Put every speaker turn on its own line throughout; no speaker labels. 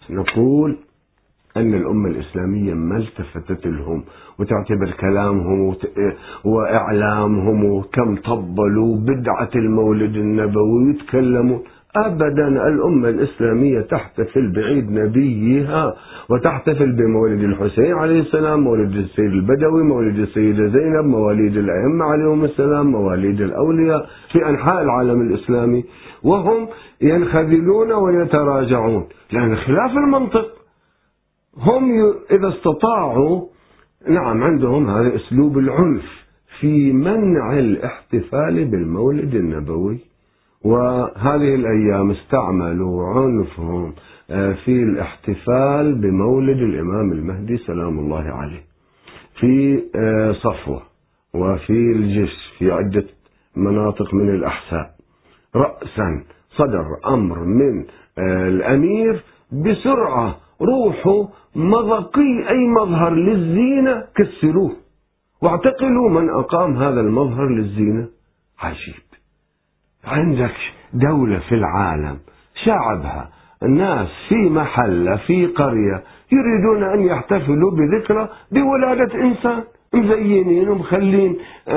نقول أن الأمة الإسلامية ما التفتت لهم وتعتبر كلامهم وإعلامهم وكم طبلوا بدعة المولد النبوي ويتكلموا. أبدا، الأمة الإسلامية تحتفل بعيد نبيها وتحتفل بمولد الحسين عليه السلام، مولد السيد البدوي، مولد السيدة زينب، مواليد الأئمة عليهم السلام، مواليد الأولياء في أنحاء العالم الإسلامي، وهم ينخذلون ويتراجعون لأن خلاف المنطق. هم إذا استطاعوا، نعم، عندهم هذا أسلوب العنف في منع الاحتفال بالمولد النبوي، وهذه الأيام استعملوا عنفهم في الاحتفال بمولد الإمام المهدي سلام الله عليه في صفوة وفي الجش في عدة مناطق من الأحساء. رأسا صدر أمر من الأمير بسرعة: روحوا مضقي أي مظهر للزينة كسروه واعتقلوا من أقام هذا المظهر للزينة. عجيب، عندك دولة في العالم شعبها الناس في محلة في قرية يريدون أن يحتفلوا بذكرى بولادة إنسان، مزينين ومخلين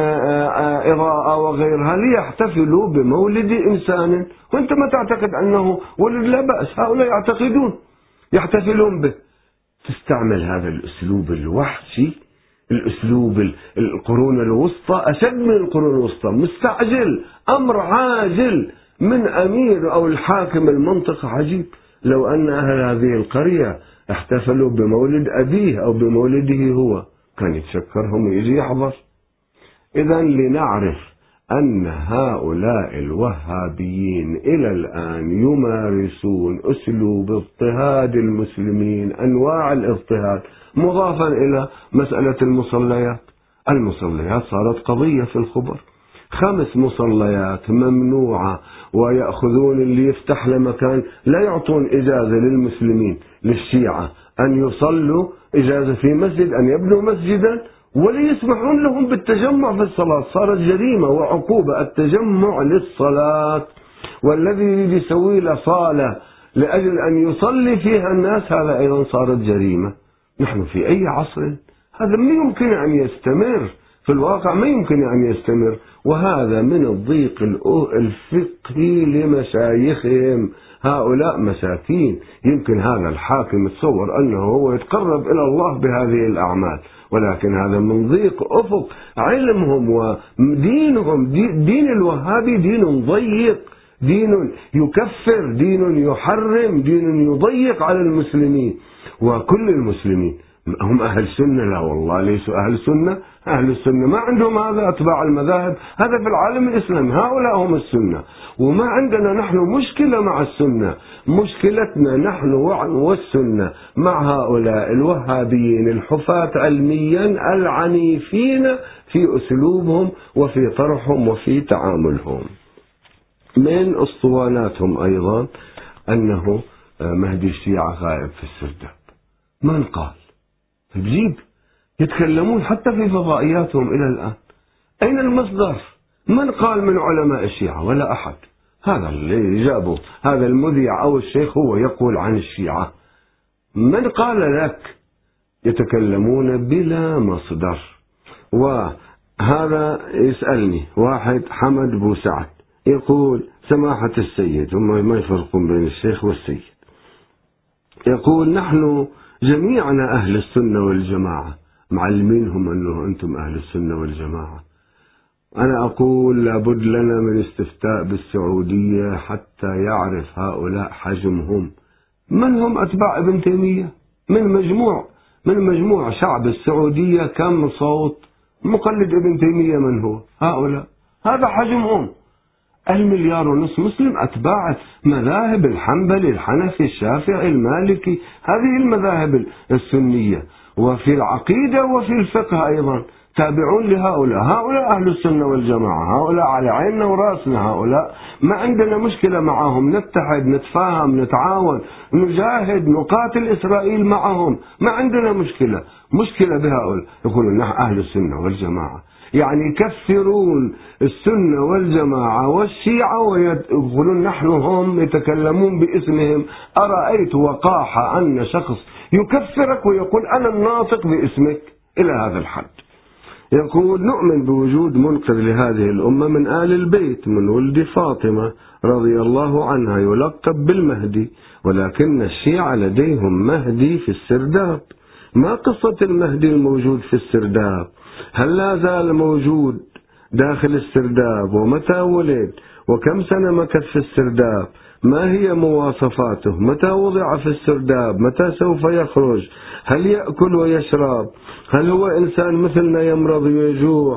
إضاءة وغيرها ليحتفلوا بمولد إنسان، وأنت ما تعتقد أنه ولد؟ لا بأس، هؤلاء يعتقدون يحتفلون به. تستعمل هذا الأسلوب الوحشي، الأسلوب القرون الوسطى، أشد من القرون الوسطى، مستعجل، أمر عاجل من أمير أو الحاكم المنطقة. عجيب، لو أن أهل هذه القرية احتفلوا بمولد أبيه أو بمولده هو كان يتشكرهم ويجي يحضر. إذا لنعرف أن هؤلاء الوهابيين إلى الآن يمارسون أسلوب اضطهاد المسلمين، أنواع الاضطهاد، مضافا إلى مسألة المصليات. المصليات صارت قضية في الخبر، 5 مصليات ممنوعة، ويأخذون اللي يفتح له مكان، لا يعطون إجازة للمسلمين للشيعة أن يصلوا، إجازة في مسجد أن يبنوا مسجدا، ولا يسمحون لهم بالتجمع في الصلاة. صارت جريمة وعقوبة التجمع للصلاة، والذي يسوي له صالة لأجل أن يصلي فيها الناس هذا أيضا صارت جريمة. نحن في أي عصر؟ هذا ما يمكن أن يستمر، في الواقع ما يمكن أن يستمر، وهذا من الضيق الفقهي لمشايخهم. هؤلاء مساكين، يمكن هذا الحاكم يتصور أنه هو يتقرب إلى الله بهذه الأعمال، ولكن هذا من ضيق أفق علمهم ودينهم. دين الوهابي دين ضيق، دين يكفر، دين يحرم، دين يضيق على المسلمين. وكل المسلمين هم أهل سنة؟ لا والله، ليسوا أهل سنة. أهل السنة ما عندهم هذا، أتباع المذاهب، هذا في العالم الإسلامي، هؤلاء هم السنة. وما عندنا نحن مشكلة مع السنة، مشكلتنا نحن والسنة مع هؤلاء الوهابيين الحفاة علميا العنيفين في أسلوبهم وفي طرحهم وفي تعاملهم. من أسطواناتهم أيضا أنه مهدي الشيعة غائب في السرداب. من قال؟ تجيب يتكلمون حتى في فضائياتهم إلى الآن. أين المصدر؟ من قال من علماء الشيعة؟ ولا أحد. هذا اللي جابه هذا المذيع أو الشيخ هو يقول عن الشيعة. من قال لك؟ يتكلمون بلا مصدر. وهذا يسألني واحد حمد بو سعد يقول: سماحة السيد، هم ما يفرقون بين الشيخ والسيد، يقول: نحن جميعنا أهل السنة والجماعة، معلمينهم أنه أنتم أهل السنة والجماعة. أنا أقول: لابد لنا من استفتاء بالسعودية حتى يعرف هؤلاء حجمهم. من هم أتباع ابن تيمية؟ من مجموع شعب السعودية كم صوت مقلد ابن تيمية؟ من هو هؤلاء؟ هذا حجمهم. 1.5 مليار مسلم أتباع مذاهب الحنبلي، الحنفي، الشافعي، المالكي، هذه المذاهب السنية، وفي العقيدة وفي الفقه أيضا تابعون لهؤلاء. هؤلاء أهل السنة والجماعة، هؤلاء على عيننا ورأسنا، هؤلاء ما عندنا مشكلة معهم، نتحد، نتفاهم، نتعاون، نجاهد، نقاتل إسرائيل معهم، ما عندنا مشكلة بهؤلاء. يقولون نحن أهل السنة والجماعة. يعني يكفرون السنة والجماعة والشيعة ويقولون نحن هم يتكلمون باسمهم. أرأيت وقاحة أن شخص يكفرك ويقول أنا الناطق باسمك إلى هذا الحد. يقول نؤمن بوجود منقذ لهذه الأمة من آل البيت من ولد فاطمة رضي الله عنها يلقب بالمهدي، ولكن الشيعة لديهم مهدي في السرداب. ما قصة المهدي الموجود في السرداب؟ هل لا زال موجود داخل السرداب؟ ومتى ولد؟ وكم سنة مكث في السرداب؟ ما هي مواصفاته؟ متى وضع في السرداب؟ متى سوف يخرج؟ هل يأكل ويشرب؟ هل هو إنسان مثلنا يمرض ويجوع؟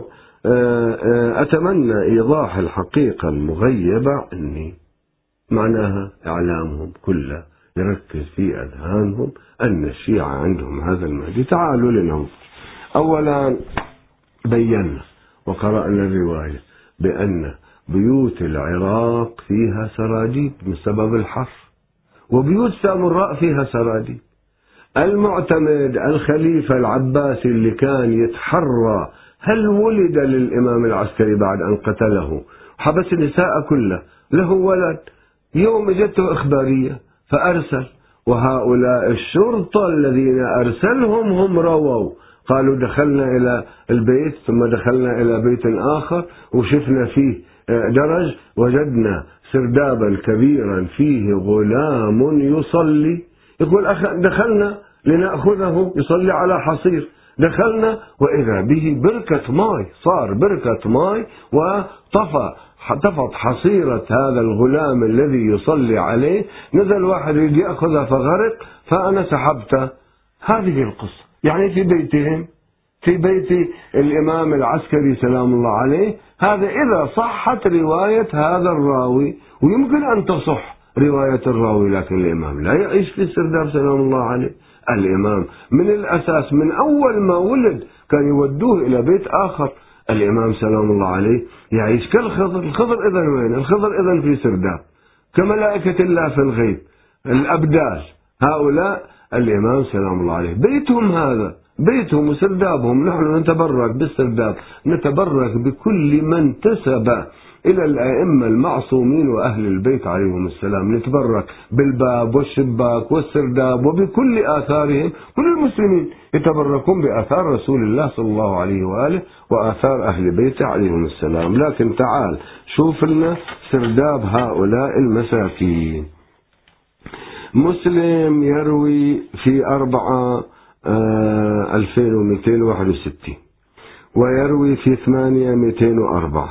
أتمنى إيضاح الحقيقة المغيبة عني. معناها إعلامهم كله يركز في أذهانهم أن الشيعة عندهم هذا المهدي. تعالوا لننظر. أولا بينا وقرأنا الرواية بأن بيوت العراق فيها سراديب من سبب الحر، وبيوت سامراء فيها سراديب. المعتمد الخليفة العباسي اللي كان يتحرى هل ولد للإمام العسكري بعد أن قتله، حبس النساء كله، له ولد، يوم جته إخبارية فأرسل، وهؤلاء الشرطة الذين أرسلهم هم رووا، قالوا دخلنا إلى البيت ثم دخلنا إلى بيت آخر وشفنا فيه درج، وجدنا سردابا كبيرا فيه غلام يصلي. يقول دخلنا لنأخذه يصلي على حصير، دخلنا وإذا به بركة ماء، صار بركة ماء وطفت حصيرة هذا الغلام الذي يصلي عليه، نزل واحد يجي يأخذها فغرق فأنا سحبته. هذه القصة يعني في بيتهم، في بيت الإمام العسكري سلام الله عليه. هذا إذا صحت رواية هذا الراوي، ويمكن أن تصح رواية الراوي، لكن الإمام لا يعيش في السرداب سلام الله عليه. الإمام من الأساس من أول ما ولد كان يودوه إلى بيت آخر. الإمام سلام الله عليه يعيش كالخضر. الخضر إذن وين؟ الخضر إذن في سرداب كملائكة الله في الغيب، الأبدال. هؤلاء الإمام سلام الله عليه بيتهم، هذا بيتهم وسردابهم. نحن نتبرك بالسرداب، نتبرك بكل من انتسب إلى الأئمة المعصومين وأهل البيت عليهم السلام، نتبرك بالباب والشباك والسرداب وبكل آثارهم. كل المسلمين يتبركون بآثار رسول الله صلى الله عليه وآله وآثار أهل بيته عليهم السلام. لكن تعال شوف لنا سرداب هؤلاء المساكين. مسلم يروي في 4,2261، ويروي في 8,204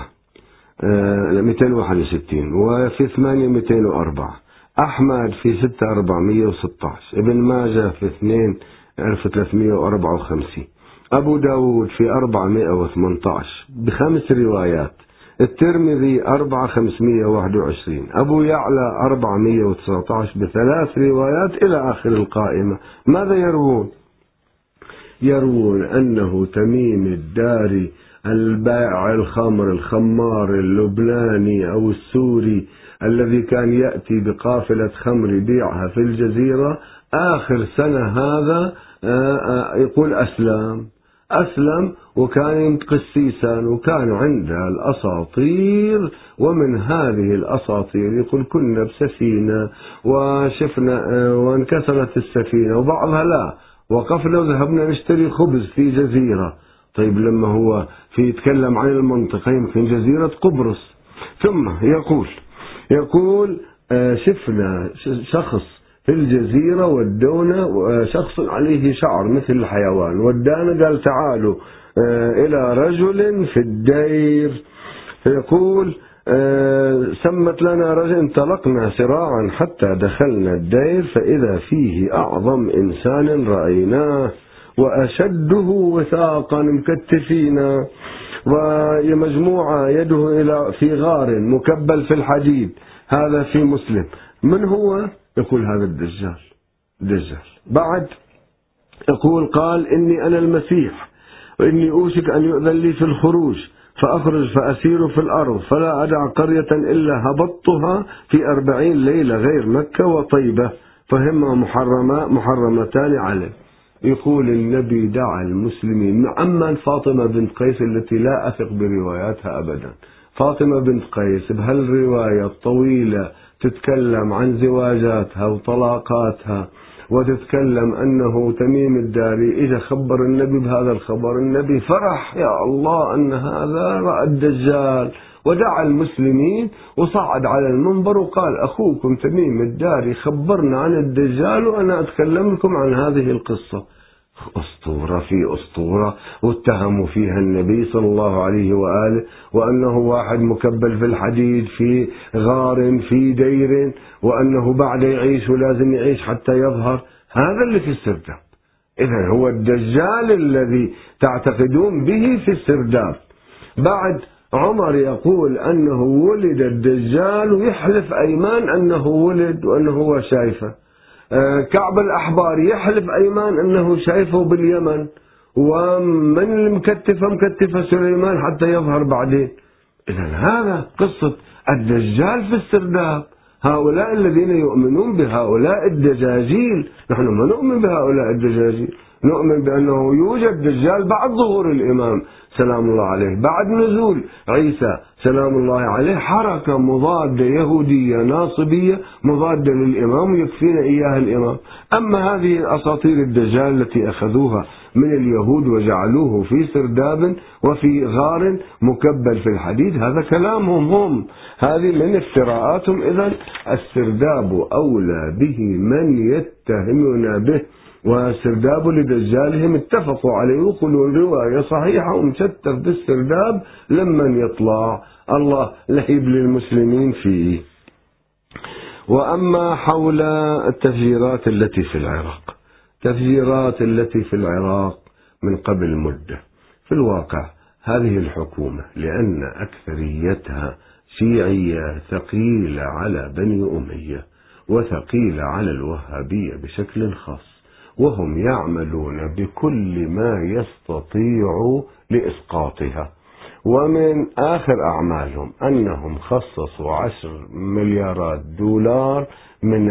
261، وفي 8,204. أحمد في 6,416، ابن ماجه في 2,354، أبو داود في 418 ب5 روايات، الترمذي 4,521، أبو يعلى 419 ب3 روايات إلى آخر القائمة. ماذا يروون؟ يروون أنه تميم الداري البائع الخمر الخمار اللبناني أو السوري الذي كان يأتي بقافلة خمر يبيعها في الجزيرة، آخر سنة هذا يقول أسلم وكان قسيسا، وكان عنده الأساطير، ومن هذه الأساطير يقول كنا بسفينة وشفنا وانكسرت السفينة وبعضها لا، وقفنا وذهبنا نشتري خبز في جزيرة. طيب لما هو يتكلم عن المنطقة يمكن جزيرة قبرص. ثم يقول شفنا شخص في الجزيرة ودونا، شخص عليه شعر مثل الحيوان، ودانا قال تعالوا إلى رجل في الدير. يقول سمت لنا رجل، انطلقنا سراعا حتى دخلنا الدير فإذا فيه أعظم إنسان رأيناه وأشده وثاقا مكتفينا، ومجموعة يده إلى في غار مكبل في الحديد. هذا في مسلم. من هو؟ يقول هذا الدجال. بعد يقول قال إني أنا المسيح وإني أوشك أن يؤذن لي في الخروج فأخرج فأسير في الأرض فلا أدع قرية إلا هبطتها في 40 ليلة غير مكة وطيبة فهما محرمتان عليه. يقول النبي دعا المسلمين. عمان فاطمة بنت قيس التي لا أثق برواياتها أبدا، فاطمة بنت قيس بهالرواية الطويلة تتكلم عن زواجاتها وطلاقاتها، وتتكلم أنه تميم الداري إذا خبر النبي بهذا الخبر، النبي فرح يا الله أن هذا رأى الدجال، ودعا المسلمين وصعد على المنبر وقال أخوكم تميم الداري خبرنا عن الدجال وأنا أتكلم لكم عن هذه القصة. أسطورة في أسطورة، واتهموا فيها النبي صلى الله عليه وآله وأنه واحد مكبل في الحديد في غار في دير، وأنه بعد يعيش ولازم يعيش حتى يظهر. هذا اللي في السرداب. إذا هو الدجال الذي تعتقدون به في السرداب. بعد عمر يقول أنه ولد الدجال ويحلف أيمان أنه ولد وأنه هو شايفه. كعب الأحبار يحلف أيمان أنه شايفه باليمن، ومن مكتفة سليمان حتى يظهر بعدين. إذا هذا قصة الدجال في السرداب. هؤلاء الذين يؤمنون بهؤلاء الدجاجيل، نحن ما نؤمن بهؤلاء الدجاجيل، نؤمن بأنه يوجد دجال بعد ظهور الإمام سلام الله عليه، بعد نزول عيسى سلام الله عليه، حركة مضادة يهودية ناصبية مضادة للإمام ويكفينا إياها الإمام. أما هذه أساطير الدجال التي أخذوها من اليهود وجعلوه في سرداب وفي غار مكبل في الحديد، هذا كلامهم هم، هذه من افتراءاتهم. إذن السرداب أولى به من يتهمنا به، والسرداب لدجالهم اتفقوا عليه، يقولون رواية صحيحة ومشتت بالسرداب لمن يطلع الله لهيب للمسلمين فيه. وأما حول التفجيرات التي في العراق، تفجيرات التي في العراق من قبل مدة، في الواقع هذه الحكومة لأن أكثريتها شيعية ثقيلة على بني أمية وثقيلة على الوهابية بشكل خاص، وهم يعملون بكل ما يستطيعوا لإسقاطها. ومن آخر أعمالهم أنهم خصصوا 10 مليارات دولار من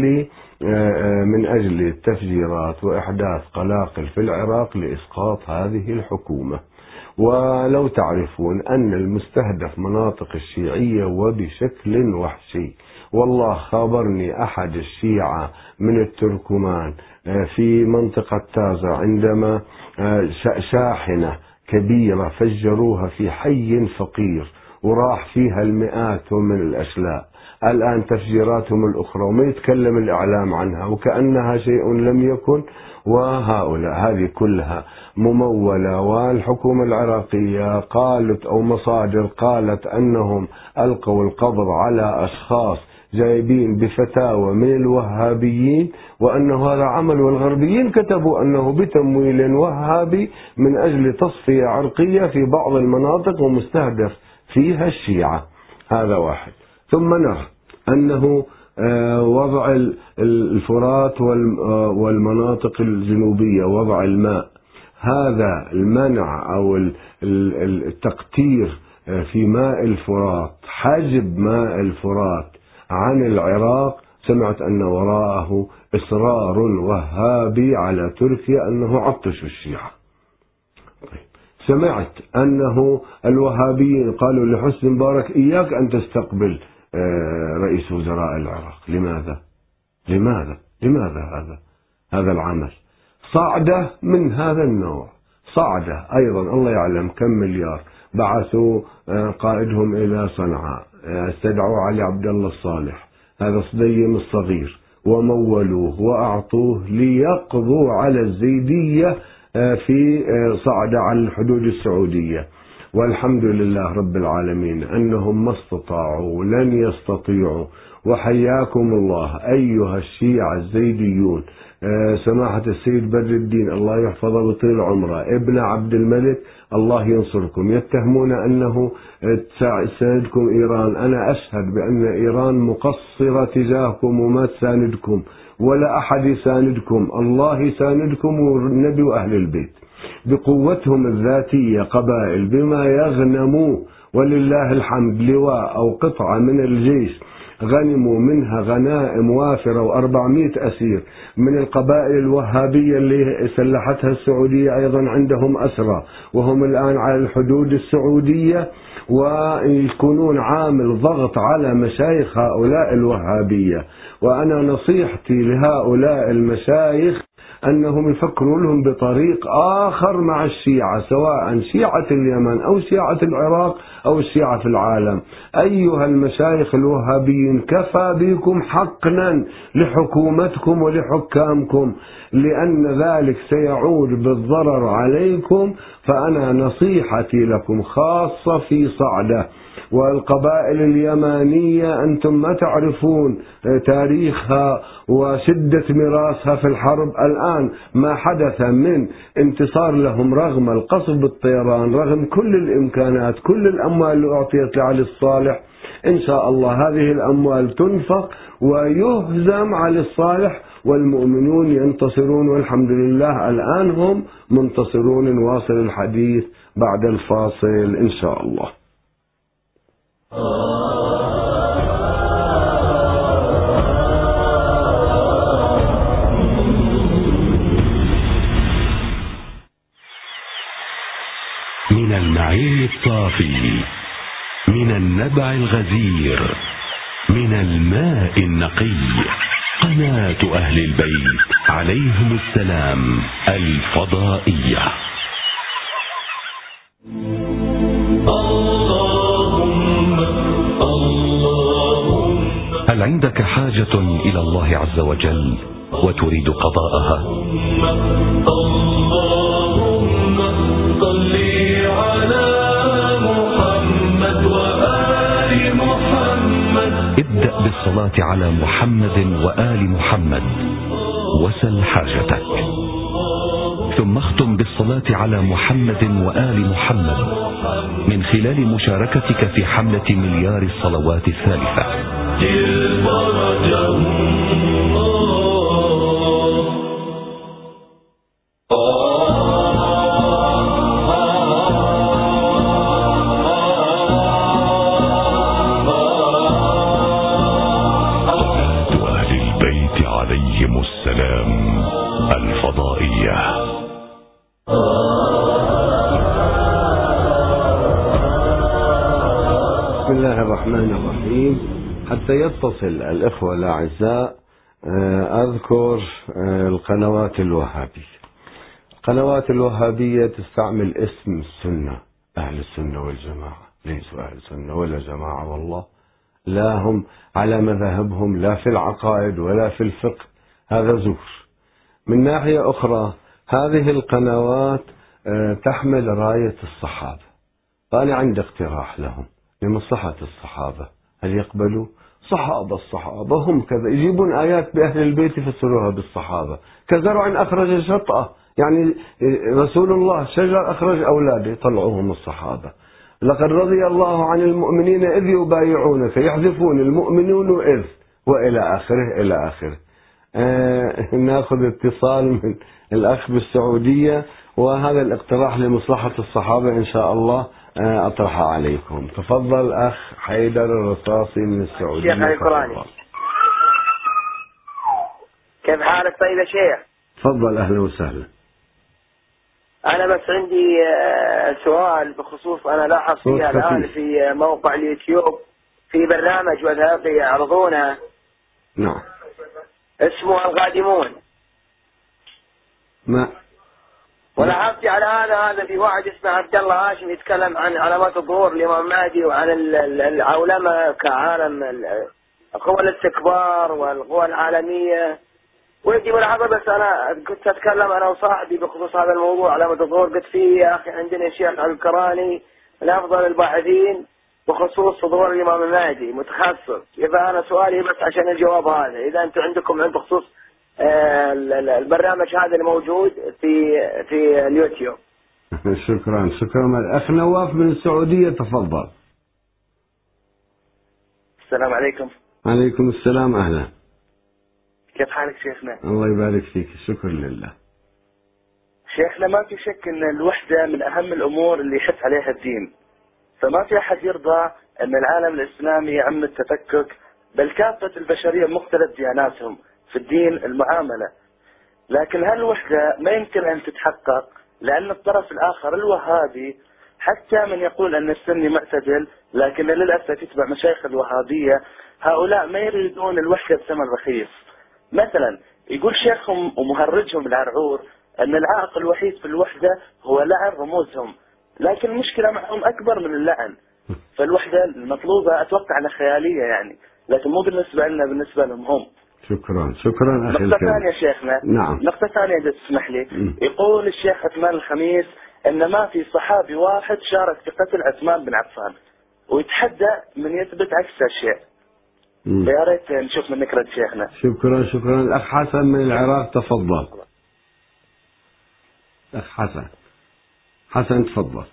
أجل التفجيرات وإحداث قلاقل في العراق لإسقاط هذه الحكومة. ولو تعرفون أن المستهدف مناطق الشيعية وبشكل وحشي. والله خابرني أحد الشيعة من التركمان في منطقة تازة عندما شاحنة كبيرة فجروها في حي فقير وراح فيها المئات من الأشلاء. الآن تفجيراتهم الأخرى وما يتكلم الإعلام عنها وكأنها شيء لم يكن. وهؤلاء هذه كلها ممولة، والحكومة العراقية قالت أو مصادر قالت أنهم ألقوا القبض على أشخاص جايبين بفتاوى من الوهابيين، وأنه هذا عمل، والغربيين كتبوا أنه بتمويل وهابي من أجل تصفية عرقية في بعض المناطق ومستهدف فيها الشيعة. هذا واحد. ثم نرى أنه وضع الفرات والمناطق الجنوبية، وضع الماء، هذا المنع أو التقتير في ماء الفرات، حجب ماء الفرات عن العراق، سمعت أن وراءه إصرار وهابي على تركيا أنه عطش الشيعة. سمعت أنه الوهابيين قالوا لحسني مبارك إياك أن تستقبل رئيس وزراء العراق. لماذا هذا العمل؟ صعدة من هذا النوع، صعدة أيضا الله يعلم كم مليار، بعثوا قائدهم إلى صنعاء، استدعوا علي عبد الله الصالح هذا الصديم الصغير ومولوه وأعطوه ليقضوا على الزيدية في صعدة على الحدود السعودية. والحمد لله رب العالمين أنهم ما استطاعوا ولن يستطيعوا. وحياكم الله أيها الشيعة الزيديون، سماحة السيد بدر الدين الله يحفظه بطيل عمره ابن عبد الملك الله ينصركم، يتهمون أنه تساندكم إيران. أنا أشهد بأن إيران مقصرة تجاهكم وما تساندكم ولا أحد يساندكم، الله يساندكم والنبي وأهل البيت بقوتهم الذاتية، قبائل بما يغنموا ولله الحمد لواء أو قطعة من الجيش غنموا منها غنائم وافرة و400 أسير من القبائل الوهابية اللي سلحتها السعودية، أيضا عندهم أسرى وهم الآن على الحدود السعودية، ويكونون عامل ضغط على مشايخ هؤلاء الوهابية. وأنا نصيحتي لهؤلاء المشايخ أنهم يفكروا لهم بطريق آخر مع الشيعة، سواء شيعة اليمن أو شيعة العراق أو الشيعة في العالم. أيها المشايخ الوهابيين، كفى بكم حقنا لحكومتكم ولحكامكم، لأن ذلك سيعود بالضرر عليكم. فأنا نصيحتي لكم خاصة في صعدة والقبائل اليمانية، أنتم ما تعرفون تاريخها وشدة ميراثها في الحرب. الآن ما حدث من انتصار لهم رغم القصف بالطيران، رغم كل الإمكانات، كل الأموال اللي أعطيت لعلي الصالح، إن شاء الله هذه الأموال تنفق ويهزم علي الصالح والمؤمنون ينتصرون، والحمد لله الآن هم منتصرون. نواصل الحديث بعد الفاصل إن شاء الله.
من المعين الصافي، من النبع الغزير، من الماء النقي، قناة أهل البيت عليهم السلام الفضائية. هل عندك حاجة إلى الله عز وجل وتريد قضاءها؟ اللهم صل على محمد وآل محمد. ابدأ بالصلاة على محمد وآل محمد وسل حاجتك، ثم اختم بالصلاة على محمد وآل محمد من خلال مشاركتك في حملة مليار الصلوات الثالثة. وأهل البيت عليهم السلام الفضائية.
بسم الله الرحمن الرحيم. حتى يتصل الإخوة الأعزاء أذكر القنوات الوهابية. القنوات الوهابية تستعمل اسم السنة، أهل السنة والجماعة، ليسوا أهل السنة ولا جماعة والله، لا هم على مذاهبهم لا في العقائد ولا في الفقه، هذا زور. من ناحية أخرى هذه القنوات تحمل راية الصحابة، فأنا عندي اقتراح لهم لمصلحة الصحابة، هل يقبلوا؟ الصحابة هم كذا، يجيبون آيات بأهل البيت يفسروها بالصحابة، كزرع أخرج شطأه، يعني رسول الله شجر أخرج أولاده يطلعوهم الصحابة. لقد رضي الله عن المؤمنين إذ يبايعونك، يحذفون المؤمنون إذ وإلى آخره إلى آخره. ناخذ اتصال من الأخ بالسعودية، وهذا الاقتراح لمصلحة الصحابة إن شاء الله أطرحه عليكم. تفضل أخ حيدر الرصاصي من السعودية.
شيخ القراني، كيف حالك؟ طيب يا شيخ.
تفضل أهلا وسهلا.
أنا بس عندي سؤال بخصوص، أنا لاحظ فيها الآن في موقع اليوتيوب في برنامج وثائقي يعرضونه،
نعم،
اسمه القادمون.
ما
ولاحظت على هذا في واحد اسمه عبد الله هاشم يتكلم عن علامات الظهور الإمام مهدي وعن العولمة كعالم قوى الاستكبار والقوى العالمية، ويجي ملاحظة. بس أنا كنت أتكلم أنا وصاحبي بخصوص هذا الموضوع علامة الظهور، قلت فيه يا أخي عندنا الشيخ الكراني من أفضل الباحثين بخصوص ظهور الإمام المهدي، متخصص. فأنا سؤالي بس عشان الجواب هذا، إذا أنتم عندكم عند بخصوص البرنامج هذا الموجود في اليوتيوب.
شكرا. الأخ نواف من السعودية، تفضل.
السلام عليكم.
عليكم السلام، أهلا.
كيف حالك شيخنا؟
الله يبارك فيك، شكر لله.
شيخنا ما في شك أن الوحدة من أهم الأمور اللي يحث عليها الدين، فما في أحد يرضى أن العالم الإسلامي يعم التفكك بل كافة البشرية مختلف دياناتهم في الدين المعاملة. لكن هالوحدة ما يمكن أن تتحقق لأن الطرف الآخر الوهابي حتى من يقول أن السني معتدل لكن للأسف يتبع مشايخ الوهابية، هؤلاء ما يريدون الوحدة بثمن رخيص. مثلا يقول شيخهم ومهرجهم العرعور أن العائق الوحيد في الوحدة هو لعن رموزهم، لكن المشكلة معهم أكبر من اللعن. فالوحدة المطلوبة أتوقع أنها خيالية يعني، لكن مو بالنسبة لنا، بالنسبة لهم هم.
شكرا شكرا أخي
نقطة
الكريم.
ثانية شيخنا.
نعم.
نقطة ثانية إذا تسمح لي. يقول الشيخ عثمان الخميس أن ما في صحابي واحد شارك في قتل عثمان بن عفان، ويتحدى من يثبت عكس الشيء. يا ريت نشوف منك رد شيخنا.
شكرا شكرا. الأخ حسن من العراق تفضل. الأخ حسن تفضل.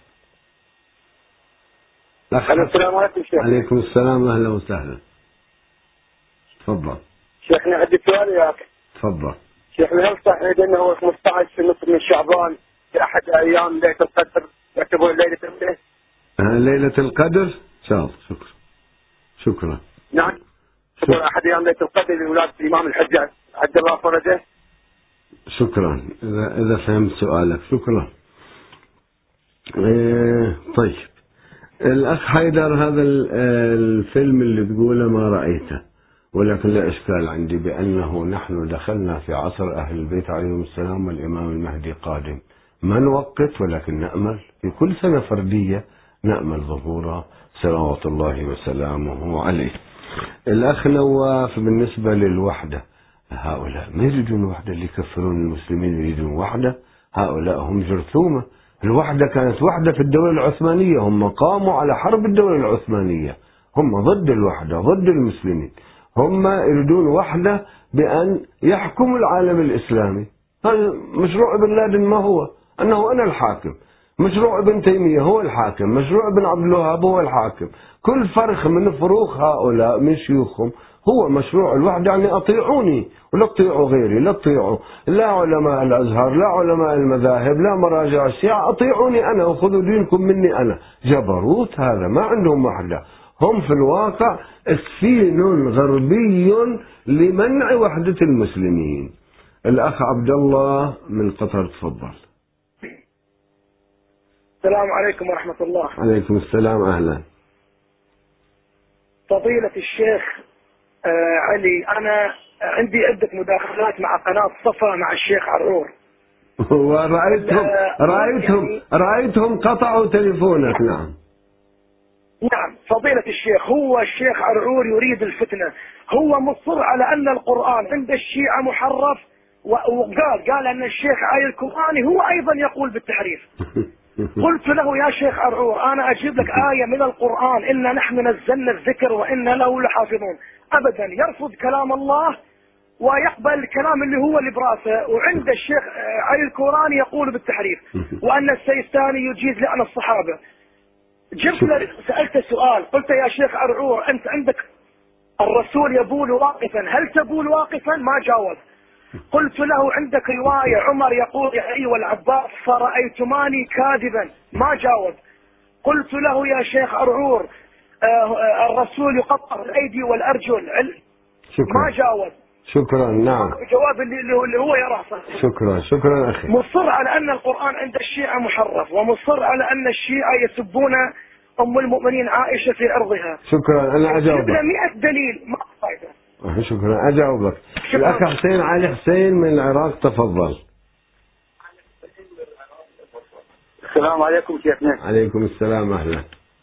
السلام عليكم شيخنا.
عليكم السلام، أهلا وسهلا. تفضل
شيخنا عندي سؤال وياك.
تفضل
شيخنا، هل صحيح انه 15 في نصف من شعبان في احد ايام ليله القدر يعتبر ليله القدر؟
ليلة القدر؟ شكرا شكرا.
نعم، يعتبر احد ايام ليله القدر لولاده الامام الحجاج عجل الله فرجه.
شكرا، إذا فهمت سؤالك شكرا. طيب الأخ حيدر، هذا الفيلم اللي تقوله ما رأيته، ولكن لا إشكال عندي بأنه نحن دخلنا في عصر أهل البيت عليهم السلام والإمام المهدي قادم. ما نوقت ولكن نأمل في كل سنة فردية، نأمل ظهوره صلوات الله وسلامه عليه. الأخ نواف بالنسبة للوحدة، هؤلاء ما يريدون وحدة، اللي يكفرون المسلمين يريدون وحدة، هؤلاء هم جرثومة. الوحدة كانت وحدة في الدولة العثمانية، هم قاموا على حرب الدولة العثمانية، هم ضد الوحدة، ضد المسلمين، هم يريدون وحدة بأن يحكموا العالم الإسلامي. هذا مشروع ابن لادن ما هو؟ أنه أنا الحاكم. مشروع ابن تيمية هو الحاكم، مشروع ابن عبد الوهاب هو الحاكم. كل فرخ من فروخ هؤلاء من شيوخهم هو مشروع الوحدة، يعني أطيعوني ولا تطيعوا غيري، لا تطيعوا لا علماء الأزهر، لا علماء المذاهب، لا مراجع الشيعة، أطيعوني أنا وخذوا دينكم مني أنا. جبروت، هذا ما عندهم وحدة، هم في الواقع اسفين غربي لمنع وحدة المسلمين. الأخ عبد الله من قطر تفضل.
السلام عليكم ورحمة الله.
عليكم السلام، أهلا.
فضيلة الشيخ علي، أنا عندي عدة مداخلات مع قناة صفا مع الشيخ عرعور،
ورأيتهم قطعوا تليفونك. نعم
نعم فضيلة الشيخ، هو الشيخ عرعور يريد الفتنة، هو مصر على أن القرآن عند الشيعة محرف، وقال أن الشيخ علي الكراني هو أيضا يقول بالتحريف. قلت له يا شيخ عرعور أنا أجيب لك آية من القرآن إنا نحن نزلنا الذكر وإنا له لحافظون. أبدا يرفض كلام الله ويقبل الكلام اللي هو اللي براسه، وعند الشيخ علي الكوراني يقول بالتحريف، وأن السيستاني يجيز لأن الصحابة. جبت له سألت سؤال، قلت يا شيخ عرعور أنت عندك الرسول يبول واقفا، هل تبول واقفا؟ ما جاوب. قلت له عندك رواية عمر يقول يا أيها العباس فرأيتماني كاذبا، ما جاوب. قلت له يا شيخ عرعور الرسول يقطع الأيدي والأرجل، ما جاوب.
شكرا. نعم
جواب اللي هو يراه.
شكرا أخي.
مصر على أن القرآن عند الشيعة محرف، ومصر على أن الشيعة يسبون أم المؤمنين عائشة في عرضها.
شكرا، أنا أجاوبك.
100 دليل ما فايدة.
شكرا، أجاوبك. الأخ حسين علي حسين من العراق تفضل.
السلام عليكم شيخنا.
عليكم السلام، أهلا.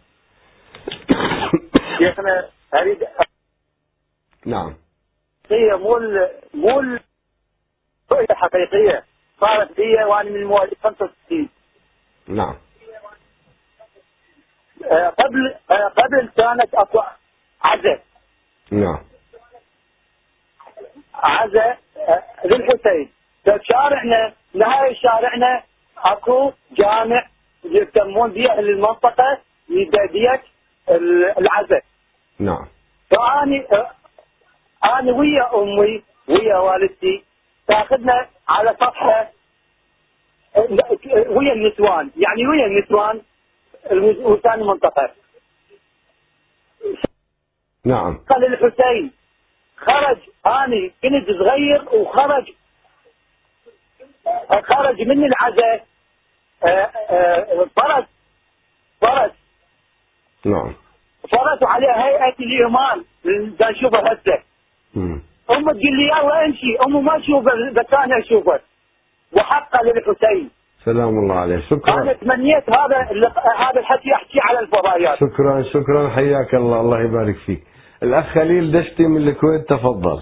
شيخنا أريد
نعم
هي مو رؤية حقيقية صارت بي وأنا من مواليد 65.
نعم.
قبل كانت أكو عزة.
نعم.
عزة للحسين، فشارعنا نهاية شارعنا أكو جامع يسمون به أهل المنطقة يدادية العزة.
نعم.
أنا ويا أمي ويا والدتي تاخذنا على سطحه ويا النسوان، يعني ويا النسوان وثاني منطقة.
نعم.
قال الحسين خرج، أنا كنت صغير وخرج مني العزاء فرس
نعم.
فرسوا عليه هيئة الإيمان دا نشوفه هسه. أمه تقول لي يلا امشي، أمه ما تشوفه بس أنا أشوفه، وحقه للحسين.
سلام الله عليه. شكرا.
أنا تمنيت هذا الحكي أحكي على الفضائيات.
شكرا حياك الله، الله يبارك فيك. الأخ خليل دشتي من الكويت، تفضل.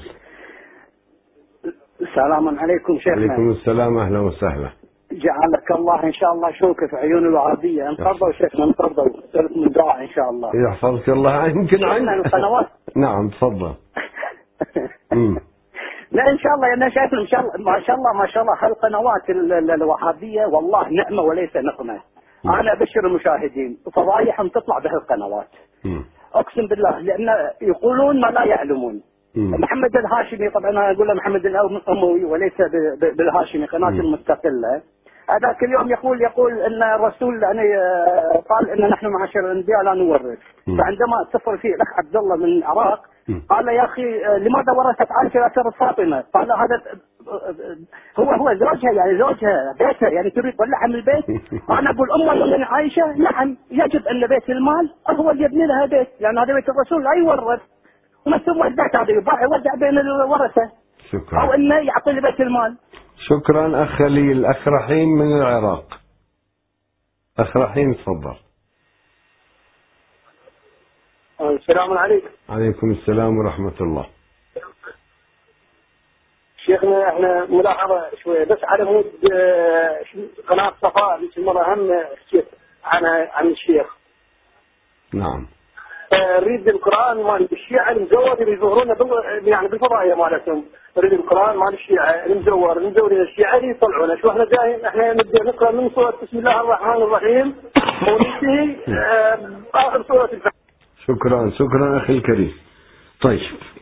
السلام عليكم شيخنا.
عليكم السلام، أهلا وسهلا.
جعلك الله إن شاء الله شوكة في عيون الوهابية. انقرضوا شيخنا، انقرضوا من دعاء إن شاء الله.
يحفظك الله. يمكن
عندنا القنوات.
نعم تفضل.
لا إن شاء الله أنا شايف إن شاء الله ما شاء الله هالقنوات الوهابية والله نعمة وليس نقمة. أنا أبشر المشاهدين فضايحهم تطلع بهالقنوات. أقسم بالله، لأن يقولون ما لا يعلمون. محمد الهاشمي، طبعا أنا أقول له محمد الأموي وليس بالهاشمي، قناة المستقلة. هذاك اليوم يقول ان الرسول يعني قال ان نحن معاشر الانبياء لا نورث. فعندما اتصل فيه الاخ عبد الله من العراق قال يا اخي لماذا ورثت عائشه اثر فاطمه؟ قال هذا هو زوجها، يعني زوجها بيتها، يعني تريد تطلعها من البيت. انا اقول امه من عائشه نعم يجب ان بيت المال هو اللي يبني لها بيت، لان هذا بيت الرسول لا يورث. وما سوى البيت هذا يوزع بين الورثه.
شكرا.
او انه يعطي لبيت المال.
شكرا أخ خليل. أخ رحيم من العراق. أخ رحيم تفضل.
السلام عليكم.
عليكم السلام ورحمة الله.
شيخنا احنا ملاحظة شوية بس على مود قناة صفاء مرة أهم شيء عن الشيخ.
نعم.
نريد القرآن مال الشيعة المزور يظهرون يعني بالفضائية مالتهم. نريد القرآن مال الشيعة المزورين الشيعة يطلعونه. شو احنا دايم احنا نبدأ نقرأ من سورة بسم الله الرحمن الرحيم وننتهي آخر سورة الفاتحة.
شكرا أخي الكريم. طيب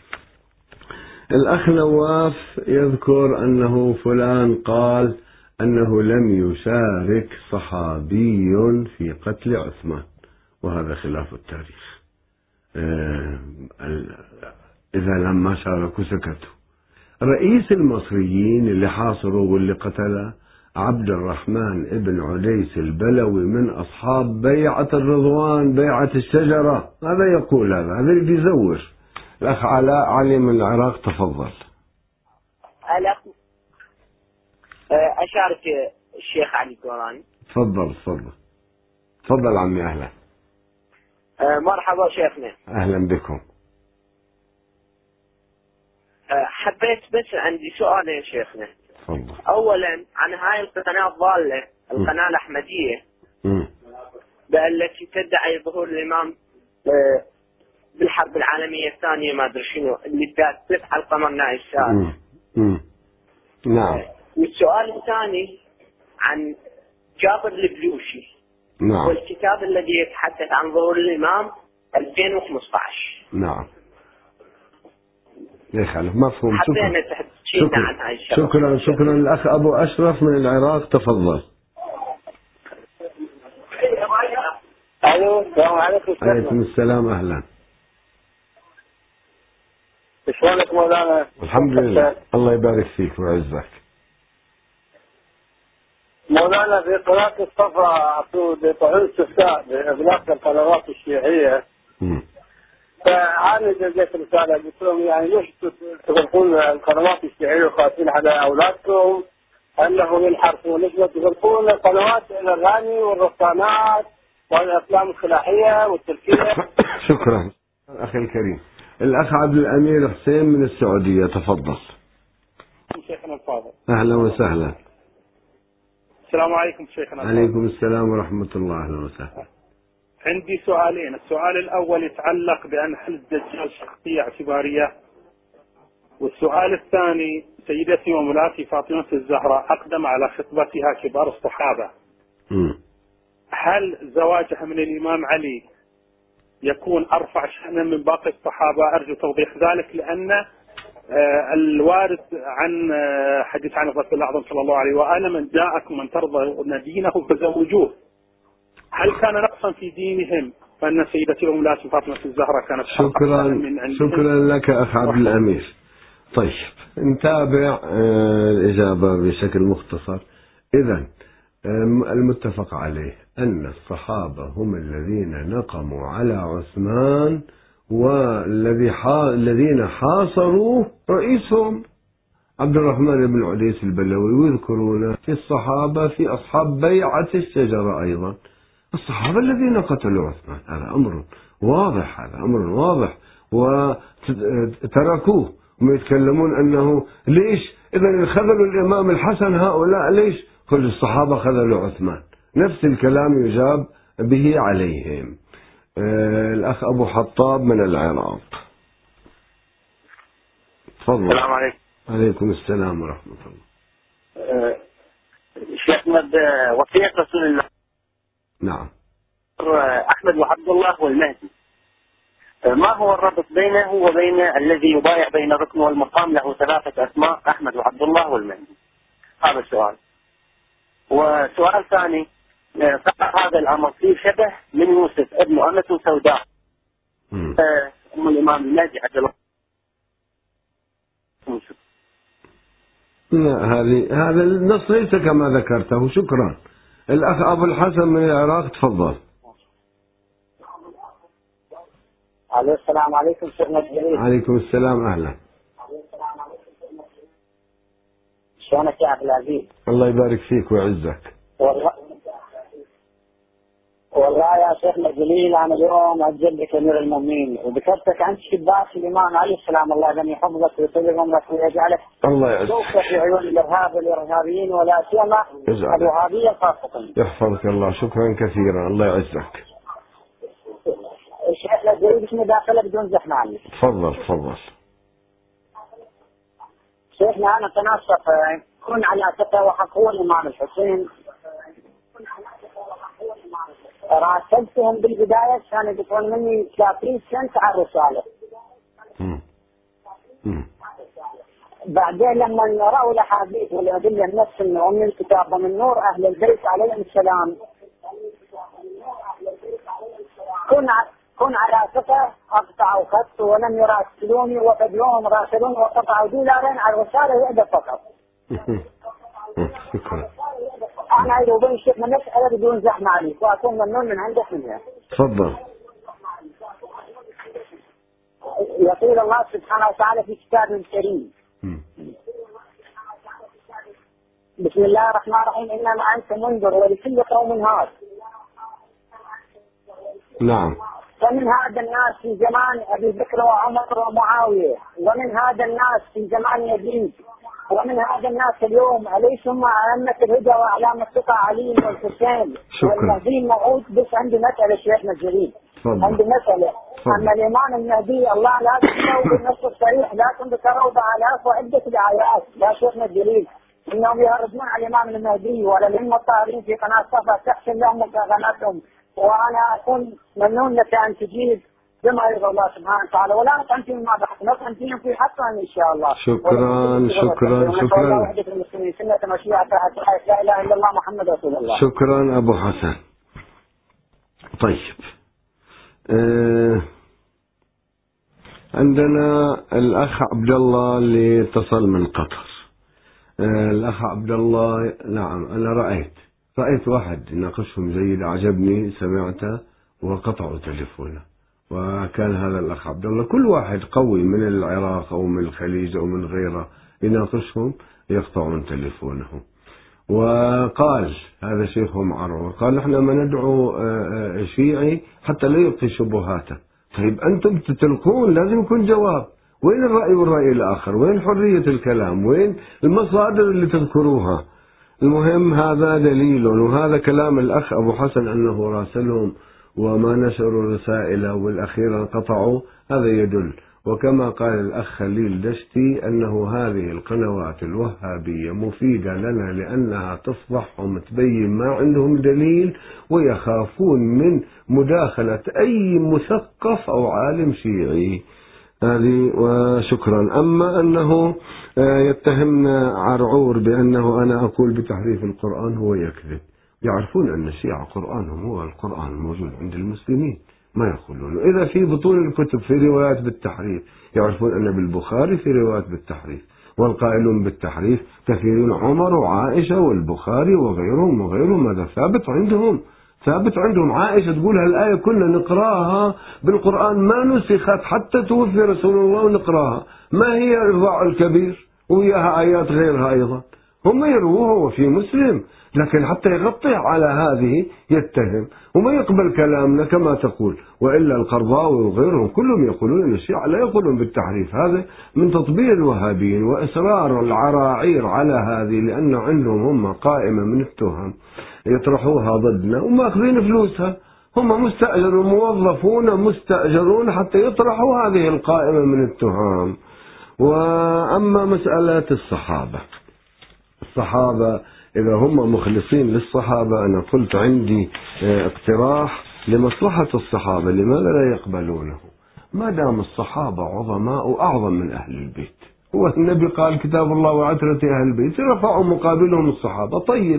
الأخ نواف يذكر أنه فلان قال أنه لم يشارك صحابي في قتل عثمان، وهذا خلاف التاريخ. إذا لما شاركوا سكتوا. رئيس المصريين اللي حاصروا واللي قتله عبد الرحمن ابن عديس البلوي من أصحاب بيعة الرضوان، بيعة الشجرة. هذا يقول هذا اللي بيزور. الأخ علاء علي من العراق تفضل.
الأخ أشارك الشيخ علي القراني.
تفضل عمي. أهلا.
مرحبا شيخنا.
أهلا بكم.
حبيت بس عندي سؤال يا شيخنا.
تفضل.
أولا عن هاي القناة الضالة، القناة الأحمدية التي تدعي ظهور الإمام بالحرب العالمية الثانية، ما أدري شنو اللي تلف على القمر ناي السادس.
نعم.
والسؤال الثاني عن جابر البلوشي.
نعم.
والكتاب الذي يتحدث عن ظهور الإمام 2015.
نعم. يخالف مفهوم.
حبينا تحدثينا عن هاي الشغلة.
شكرا. الأخ أبو أشرف من العراق تفضل.
الو السلام عليكم.
عليكم السلام. أهلا.
شلونك مولانا؟
الحمد لله، الله يبارك فيك ويعزك.
مولانا في قناة الصفا أقول طعون استفتاء بإغلاق القنوات الشيعية. فأنا جزيت رسالة قلت لهم يعني ليش تغلقون القنوات الشيعية وخايفين على أولادكم أنهم ينحرفون؟ ليش ما تغلقون قنوات الأغاني والرقصانات والأفلام الفلاحية والتركية؟
شكرا أخي الكريم. الأخ عبد الأمير حسين من السعودية تفضل.
شيخنا الفاضل.
أهلا وسهلا.
السلام عليكم شيخنا.
عليكم السلام ورحمة الله. أهلا وسهلا.
عندي سؤالين. السؤال الأول يتعلق بأن هل الدجال شخصية اعتبارية، والسؤال الثاني سيدتي ومولاتي فاطمة الزهراء أقدم على خطبتها كبار الصحابة. هل زواجها من الإمام علي يكون أرفع شأنا من باقي الصحابة؟ أرجو توضيح ذلك، لأن الوارد عن حديث عن الرسول الأعظم صلى الله عليه وآله من جاءكم من ترضون دينه فزوجوه. هل كان نقصا في دينهم وأن سيدتي الأم الآتي فاطمة الزهراء كانت
شكرا لك أخ عبد الأمير. طيب نتابع الإجابة بشكل مختصر. إذن المتفق عليه أن الصحابة هم الذين نقموا على عثمان والذين حاصروا رئيسهم عبد الرحمن بن عديس البلوي، ويذكرون في الصحابة في أصحاب بيعة الشجرة أيضا الصحابة الذين قتلوا عثمان. هذا أمر واضح وتركوه ويتكلمون أنه ليش إذا خذلوا الإمام الحسن هؤلاء ليش؟ كل الصحابة خذلوا عثمان. نفس الكلام يجاب به عليهم. الأخ أبو حطاب من العراق، تفضل.
السلام عليكم.
عليكم السلام ورحمة الله.
شيخنا بوصية رسول الله
نعم
أحمد وعبد الله والمهدي، ما هو الربط بينه وبين الذي يبايع بين الركن والمقام له 3 أسماء أحمد وعبد الله والمهدي؟ هذا السؤال. وسؤال ثاني، صار هذا الأمر فيه شبه من يوسف ابن أمة سوداء أم الإمام المهدي عبد الله.
هذا النص ليس كما ذكرته. شكرا. الأخ أبو الحسن من العراق، تفضل.
السلام عليكم شيخنا الجليل.
عليكم السلام، أهلا.
شلونك يا عبد العزيز؟
الله يبارك فيك ويعزك.
والله يا شيخنا الجليل أنا اليوم أجل لك أمير المؤمنين وذكرتك عند شباك الإمام علي السلام، الله أن يحفظك ويطول عمرك ويجعلك
الله يعزك
في عيون الإرهاب والإرهابيين ولا سيما الوهابية خاصة.
يحفظك الله. شكرا كثيرا، الله يعزك.
شيخنا الجليل اسمي داخله بدون زحمة عني.
تفضل.
شيخنا أنا تناسق كن على ثقة وحقون الإمام الحسين، راسلتهم بالبداية كانوا يدفعون مني 30 سنت على الرسالة. بعدين لما رأوا الأحاديث والأدلة النفس من الكتاب ومن نور أهل البيت عليهم السلام كن على ثقة أقطعوا خط ولم يراسلوني وفديوهم راسلوني وقطعوا دولارين على الرسالة واحدة فقط.
شكرا.
أنا إذا وبين شيء من مسألة بدون زحمة عليك وأكون ممنون من عندك منها.
تفضل.
يقول الله سبحانه وتعالى في كتابه الكريم بسم الله الرحمن الرحيم إنما أنت منذر ولكل قوم هاد.
نعم.
ومن هذا الناس في زمان أبي بكر وعمر ومعاوية، ومن هذا الناس في زمان يزيد، ومن هذا الناس اليوم أليسوا مع أئمة الهدى وأعلام الثقة علي والحسين والمهدي الموعود. بس عندي مسألة شيخنا الجليل، عندي مسألة أن الإمام المهدي الله لا تكتبوا بالنص الصريح لكن ذكروا بآلاف وعدة الآيات يا شيخنا الجليل إنهم يهرجون على الإمام المهدي ولا الأئمة الطاهرين في قناة صفا تحسن لهم مكافأتهم. وأنا أكون ممنون لك أن تجيب بما يرضى الله سبحانه وتعالى ولا نطعن فيهم ما بحث نطعن فيهم في حقهم إن شاء الله.
شكرا.
لا إله إلا الله محمد رسول الله.
شكرا أبو حسن. طيب عندنا الأخ عبد الله اللي اتصل من قطر. الأخ عبد الله، نعم أنا رأيت واحد يناقشهم جيد عجبني سمعته وقطعوا تليفونه، وكان هذا الأخ عبد الله كل واحد قوي من العراق أو من الخليج أو من غيره يناقشهم يقطعون تليفونهم. وقال هذا شيخهم عروة قال نحن ما ندعو شيعي حتى لا يبقي شبهاته. طيب أنتم تتلقون لازم يكون جواب. وين الرأي والرأي الآخر؟ وين حرية الكلام؟ وين المصادر اللي تذكروها؟ المهم هذا دليل، وهذا كلام الأخ أبو حسن أنه راسلهم وما نشروا رسائل والأخيرا انقطعوا، هذا يدل. وكما قال الأخ خليل دشتي أنه هذه القنوات الوهابية مفيدة لنا لأنها تفضحهم تبين ما عندهم دليل ويخافون من مداخلة أي مثقف أو عالم شيعي. هذه وشكرا. أما أنه يتهمنا عرعور بأنه أنا أقول بتحريف القرآن، هو يكذب. يعرفون أن الشيعة قرآنهم هو القرآن الموجود عند المسلمين، ما يقولون. إذا في بطون الكتب في روايات بالتحريف، يعرفون أن بالبخاري في روايات بالتحريف، والقائلون بالتحريف كثيرون، عمر وعائشة والبخاري وغيرهم هذا ثابت عندهم. عائشة تقول هالآية كنا نقراها بالقرآن ما نسخت حتى توفي رسول الله ونقراها، ما هي الرضاع الكبير وياها آيات غيرها أيضا، هم يروها وفي مسلم، لكن حتى يغطي على هذه يتهم وما يقبل كلامنا كما تقول. وإلا القرضاوي وغيرهم كلهم يقولون أن الشيعة لا يقولون بالتحريف. هذا من تطبيع الوهابيين وإصرار العراعير على هذه، لأن عندهم هم قائمة من التهم يطرحوها ضدنا وماخذين فلوسها، هم مستأجرون موظفون مستأجرون حتى يطرحوا هذه القائمة من التهم. وأما مسألة الصحابة إذا هم مخلصين للصحابة، أنا قلت عندي اقتراح لمصلحة الصحابة، لماذا لا يقبلونه؟ ما دام الصحابة عظماء وأعظم من أهل البيت، هو النبي قال كتاب الله وعترة أهل البيت، رفعوا مقابلهم الصحابة. طيب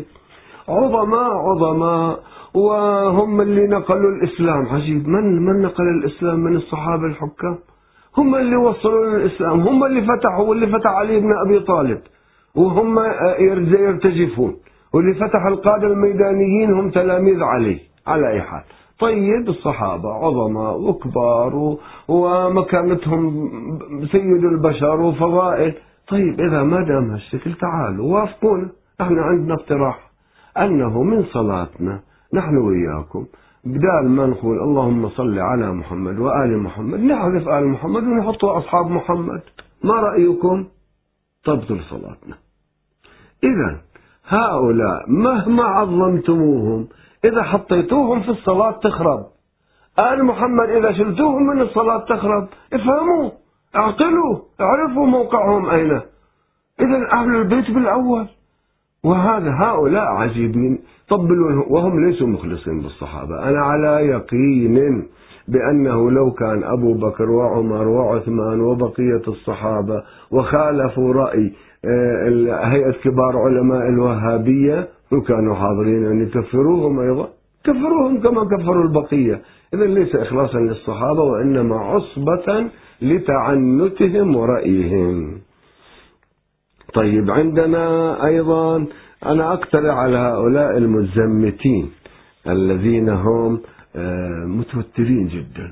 عظماء وهم اللي نقلوا الإسلام. عجيب، من نقل الإسلام من الصحابة الحكام؟ هم اللي وصلوا الإسلام، هم اللي فتحوا، واللي فتح علي بن أبي طالب وهم يرتجفون، واللي فتح القادة الميدانيين هم تلاميذ علي. على أي حال، طيب الصحابة عظماء وكبار ومكانتهم سيد البشر وفضائل. طيب إذا ما دام هالشكل تعالوا وافقونا. احنا عندنا اقتراح أنه من صلاتنا نحن وإياكم بدال ما نقول اللهم صل على محمد وآل محمد، نحذف آل محمد ونحطوا أصحاب محمد. ما رأيكم؟ تبطل صلاتنا. إذا هؤلاء مهما عظمتموهم إذا حطيتوهم في الصلاة تخرب. آل محمد إذا شلتوهم من الصلاة تخرب. افهموا، اعقلوا، اعرفوا موقعهم أين. إذا أهل البيت بالأول. هؤلاء عجيبين طبلوا وهم ليسوا مخلصين بالصحابة. أنا على يقين بأنه لو كان أبو بكر وعمر وعثمان وبقية الصحابة وخالفوا رأي هيئة كبار علماء الوهابية وكانوا حاضرين أن يكفروهم أيضا، كفروهم كما كفروا البقية. إذا ليس إخلاصا للصحابة وإنما عصبة لتعنتهم ورأيهم. طيب عندنا أيضا أنا أقترح على هؤلاء المزمتين الذين هم متوترين جدا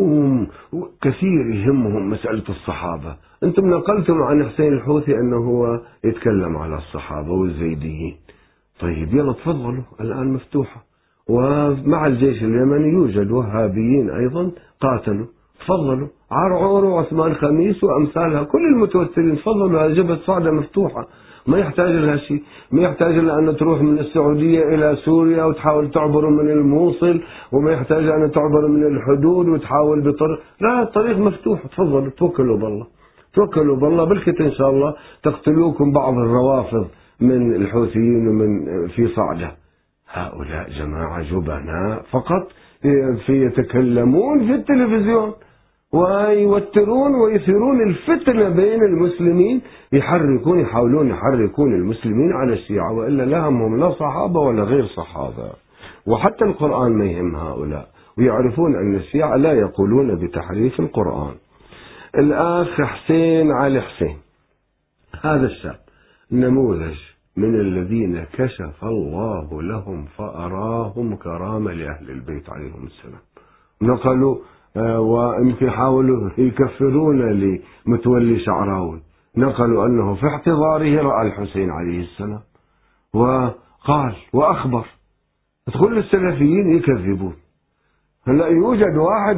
وكثير يهمهم مسألة الصحابة. أنتم نقلتم عن حسين الحوثي أنه هو يتكلم على الصحابة والزيديين. طيب يلا تفضلوا، الآن مفتوحة. ومع الجيش اليمني يوجد وهابيين أيضا قاتلوا، تفضلوا. عرعور وعثمان خميس وأمثالها كل المتوترين تفضلوا، جبهة صعدة مفتوحة، ما يحتاج لها شيء، ما يحتاج إلا أن تروح من السعودية إلى سوريا وتحاول تعبر من الموصل، وما يحتاج أن تعبر من الحدود وتحاول بطريق، لا الطريق مفتوح. تفضلوا توكلوا بالله، توكلوا بالله، بالكت إن شاء الله تقتلوكم بعض الروافض من الحوثيين ومن في صعدة. هؤلاء جماعة جبناء فقط يتكلمون في التلفزيون ويوترون ويثيرون الفتنة بين المسلمين، يحاولون يحركون المسلمين على الشيعة، وإلا لا همهم لا صحابة ولا غير صحابة. وحتى القرآن ما يهم هؤلاء، ويعرفون أن الشيعة لا يقولون بتحريف القرآن. الأخ حسين علي حسين، هذا الشاب نموذج من الذين كشف الله لهم فأراهم كرامة لأهل البيت عليهم السلام. نقلوا ويمكن حاولوا يكفرون لمتولي شعراوي، نقلوا أنه في احتضاره رأى الحسين عليه السلام وقال وأخبر. تقول السلفيين يكذبون. هلا يوجد واحد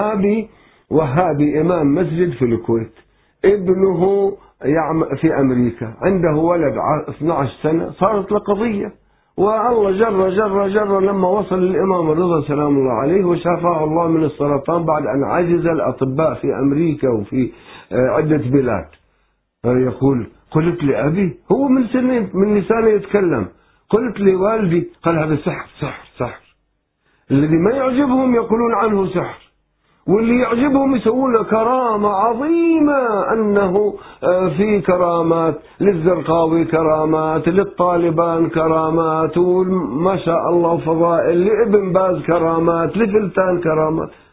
وهابي إمام مسجد في الكويت، ابنه يعمل في أمريكا، عنده ولد 12 سنة، صارت له قضية، والله جر لما وصل للإمام الرضا سلام الله عليه وشافاه الله من السرطان بعد أن عجز الأطباء في أمريكا وفي عدة بلاد. يقول قلت لأبي، هو من لسانه يتكلم، قلت لوالدي، قال هذا سحر. الذي ما يعجبهم يقولون عنه سحر، واللي يعجبهم يسوون كرامة عظيمة، أنه في كرامات للزرقاوي، كرامات للطالبان، كرامات وما شاء الله فضائل لابن باز، كرامات لفلتان، كرامات.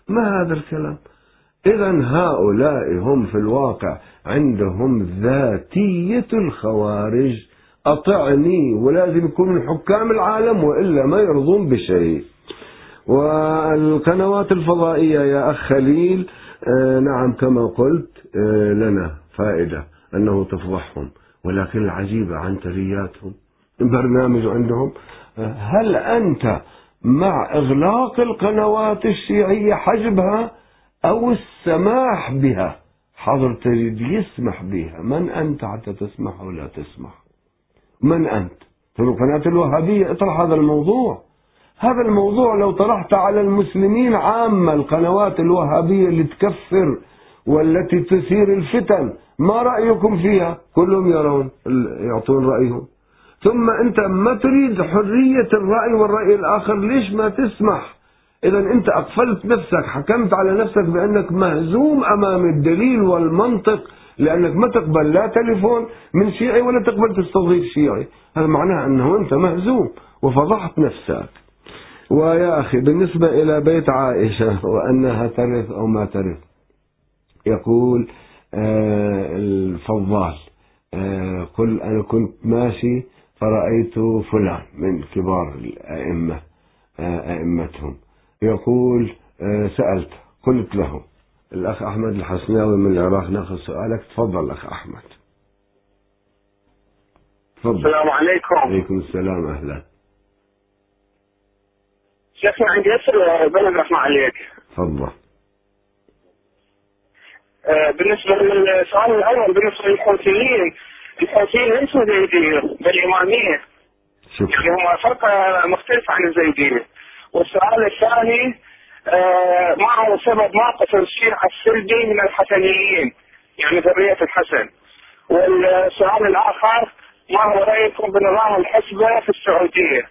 ما هذا الكلام؟ إذا هؤلاء هم في الواقع عندهم ذاتية الخوارج، أطعني، ولازم يكونوا حكام العالم وإلا ما يرضون بشيء. والقنوات الفضائية يا أخ خليل، نعم كما قلت لنا فائدة أنه تفضحهم، ولكن العجيبة عنترياتهم برنامج عندهم. هل أنت مع إغلاق القنوات الشيعية حجبها أو السماح بها؟ حضر تريد يسمح بها. من أنت حتى تسمح ولا تسمح؟ من أنت؟ في القناة الوهابية اطرح هذا الموضوع. هذا الموضوع لو طرحت على المسلمين عامة، القنوات الوهابية اللي تكفر والتي تثير الفتن، ما رأيكم فيها؟ كلهم يرون يعطون رأيهم. ثم أنت ما تريد حرية الرأي والرأي الآخر، ليش ما تسمح؟ إذا أنت أقفلت نفسك، حكمت على نفسك بأنك مهزوم أمام الدليل والمنطق، لأنك ما تقبل لا تليفون من شيعي ولا تقبل تستضيف شيعي. هذا معناه أنه أنت مهزوم وفضحت نفسك. ويا أخي بالنسبة إلى بيت عائشة وأنها ترث أو ما ترث، يقول الفضال قل أنا كنت ماشي فرأيت فلان من كبار الأئمة أئمتهم، يقول سألت قلت له الأخ أحمد الحسناوي من العراق ناخذ سؤالك. تفضل أخ أحمد. تفضل.
السلام عليكم.
عليكم السلام. أهلا
شيخنا، عندي أسئلة بلغ أسمع عليك.
تفضل.
بالنسبة للسؤال الأول، بالنسبة للحوثيين، الحوثيين ليسوا زيدية بل إمامية.
شكرا.
يعني هم فرقة مختلفة عن الزيدية. والسؤال الثاني، ما هو سبب موقف الشيعة السلبي من الحسنيين، يعني ذرية الحسن؟ والسؤال الآخر، ما هو رأيكم بنظام الحسبة في السعودية؟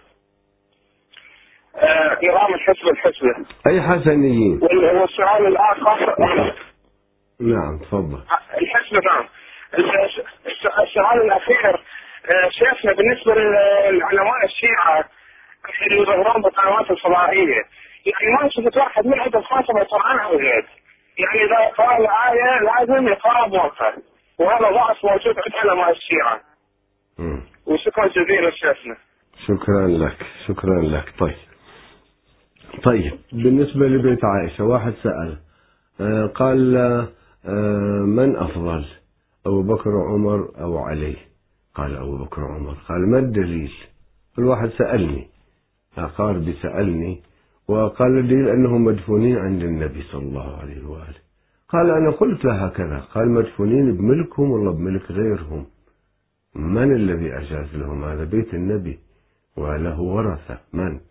نظام الحسبة
أي حسنيين؟
والسؤال الآخر،
نعم تفضل.
الحسبة. نعم. السؤال الأخير شيخنا، بالنسبة للعلماء الشيعة اللي يظهرون بالقنوات الفضائية، يعني ما شفت واحد من عندهم خاتم القرآن أو غير، يعني إذا قال آية لازم يقرأ موقع، وهذا ضعف موجود عند علماء الشيعة. وشكرا جزيلا شيخنا.
شكرا لك. شكرا لك. طيب بالنسبة لبيت عائشة، واحد سأل قال من أفضل، أبو بكر عمر أو علي؟ قال أبو بكر عمر. قال ما الدليل؟ الواحد سألني، أقاربي سألني وقال الدليل أنهم مدفونين عند النبي صلى الله عليه وآله. قال أنا قلت له هكذا، قال مدفونين بملكهم ولا بملك غيرهم؟ من الذي أجاز لهم؟ هذا بيت النبي وله ورثة. من؟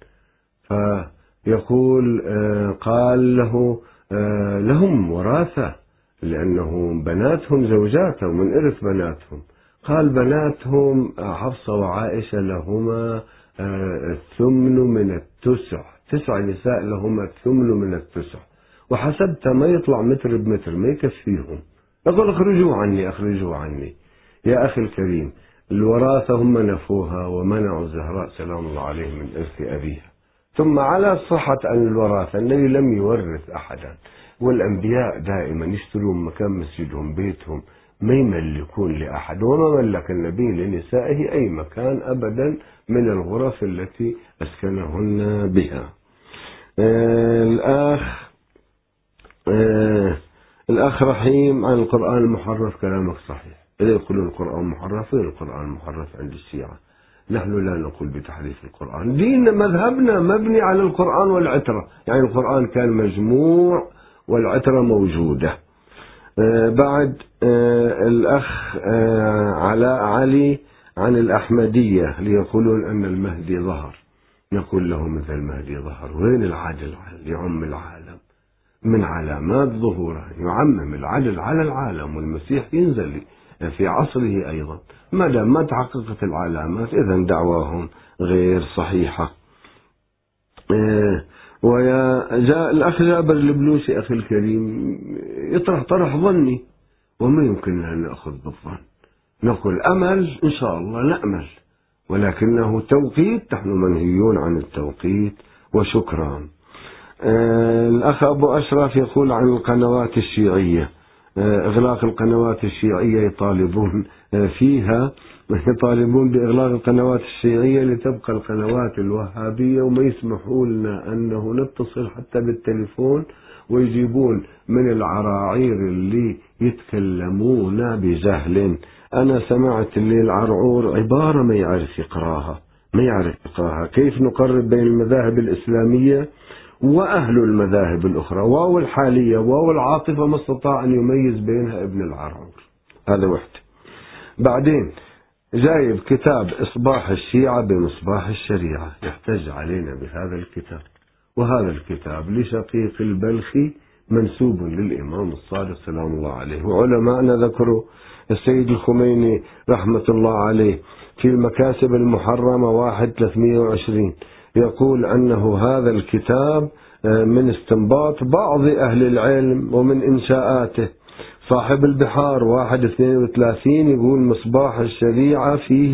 فيقول قال له لهم وراثة لأنه بناتهم زوجاته ومن إرث بناتهم. قال بناتهم حفصة وعائشة لهما الثمن من التسع، 9 نساء لهما الثمن من التسع، وحسبت ما يطلع متر بمتر ما يكفيهم. يقول اخرجوا عني اخرجوا عني. يا أخي الكريم، الوراثة هم نفوها ومنعوا الزهراء سلام الله عليه من إرث أبيها. ثم على صحة أن الوراثة النبي لم يورث أحدا، والأنبياء دائما يشترون مكان مسجدهم بيتهم، ما يملكون لأحد، وما ملك النبي لنسائه أي مكان أبدا من الغرف التي أسكنهن بها. الأخ رحيم عن القرآن المحرف، كلامك صحيح. إذا يقولون القرآن محرف، القرآن محرف عند الشيعة. نحن لا نقول بتحريف القرآن، ديننا مذهبنا مبني على القرآن والعترة، يعني القرآن كان مجموع والعترة موجودة. بعد الأخ علاء علي عن الأحمدية ليقولون أن المهدي ظهر. نقول له مثل المهدي ظهر، وين العدل يعم العالم؟ من علامات ظهوره يعمم العدل على العالم، والمسيح ينزل في عصره أيضا. ما دام ما تحققت العلامات إذن دعواهم غير صحيحة. الأخ جابر البلوشي أخي الكريم يطرح طرح ظني، وما يمكن أن نأخذ بالظن. نقول أمل إن شاء الله نأمل، ولكنه توقيت، نحن منهيون عن التوقيت. وشكرا. الأخ أبو أشرف يقول عن القنوات الشيعية، إغلاق القنوات الشيعية، يطالبون فيها، يطالبون بإغلاق القنوات الشيعية لتبقى القنوات الوهابية، وما يسمحوا لنا أنه نتصل حتى بالتليفون، ويجيبون من العراعير اللي يتكلمون بجهل. أنا سمعت اللي العرعور عبارة ما يعرف يقراها، ما يعرف يقراها. كيف نقرب بين المذاهب الإسلامية وأهل المذاهب الأخرى؟ واو الحالية واو العاطفة ما استطاع أن يميز بينها ابن العرعور. هذا وحده. بعدين جايب كتاب إصباح الشيعة بمصباح الشريعة، يحتج علينا بهذا الكتاب، وهذا الكتاب لشقيق البلخي منسوب للإمام الصادق سلام الله عليه. وعلماءنا ذكروا السيد الخميني رحمة الله عليه في المكاسب المحرمة 1/320 يقول أنه هذا الكتاب من استنباط بعض أهل العلم ومن إنشاءاته. صاحب البحار 1/32 يقول مصباح الشريعة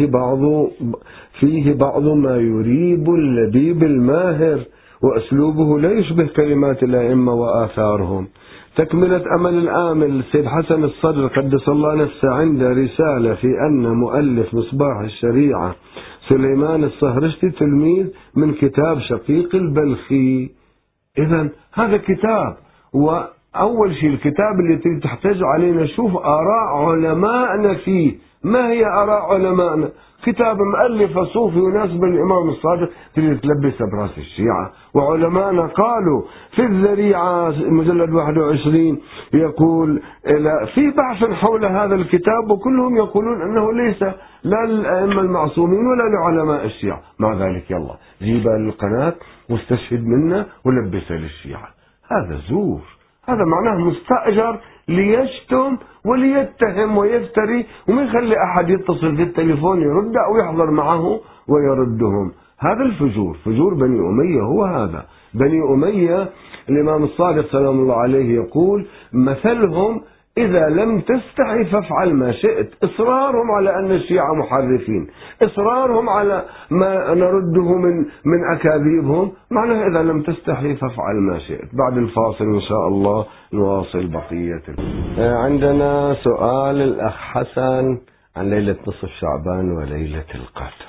فيه بعض ما يريب اللبيب الماهر، وأسلوبه لا يشبه كلمات الأئمة وآثارهم. تكملة أمل الآمل السيد حسن الصدر قدس الله نفسه عنده رسالة في أن مؤلف مصباح الشريعة سليمان الصهرشتي تلميذ من كتاب شقيق البلخي. إذن هذا كتاب، وأول شيء الكتاب اللي تحتاج علينا شوف آراء علماءنا فيه. ما هي آراء علماءنا؟ كتاب مؤلف صوفي يناسب الإمام الصادق تريد تلبسه براس الشيعة. وعلماءنا قالوا في الذريعة مجلد 21 يقول في بحث حول هذا الكتاب، وكلهم يقولون أنه ليس لا للأئمة المعصومين ولا لعلماء الشيعة. مع ذلك يلا جيبها للقناة واستشهد منه ولبسه للشيعة. هذا زور، هذا معناه مستأجر ليشتم وليتهم ويفتري، وما يخلي أحد يتصل في التليفون يرد أو يحضر معه ويردهم. هذا الفجور، فجور بني أمية. هو هذا بني أمية. الإمام الصادق سلام الله عليه يقول مثلهم إذا لم تستحي فافعل ما شئت. إصرارهم على أن الشيعة محرفين، إصرارهم على ما نرده من أكاذيبهم، معناه إذا لم تستحي فافعل ما شئت. بعد الفاصل إن شاء الله نواصل بقية. عندنا سؤال الأخ حسن عن ليلة نصف شعبان وليلة القدر.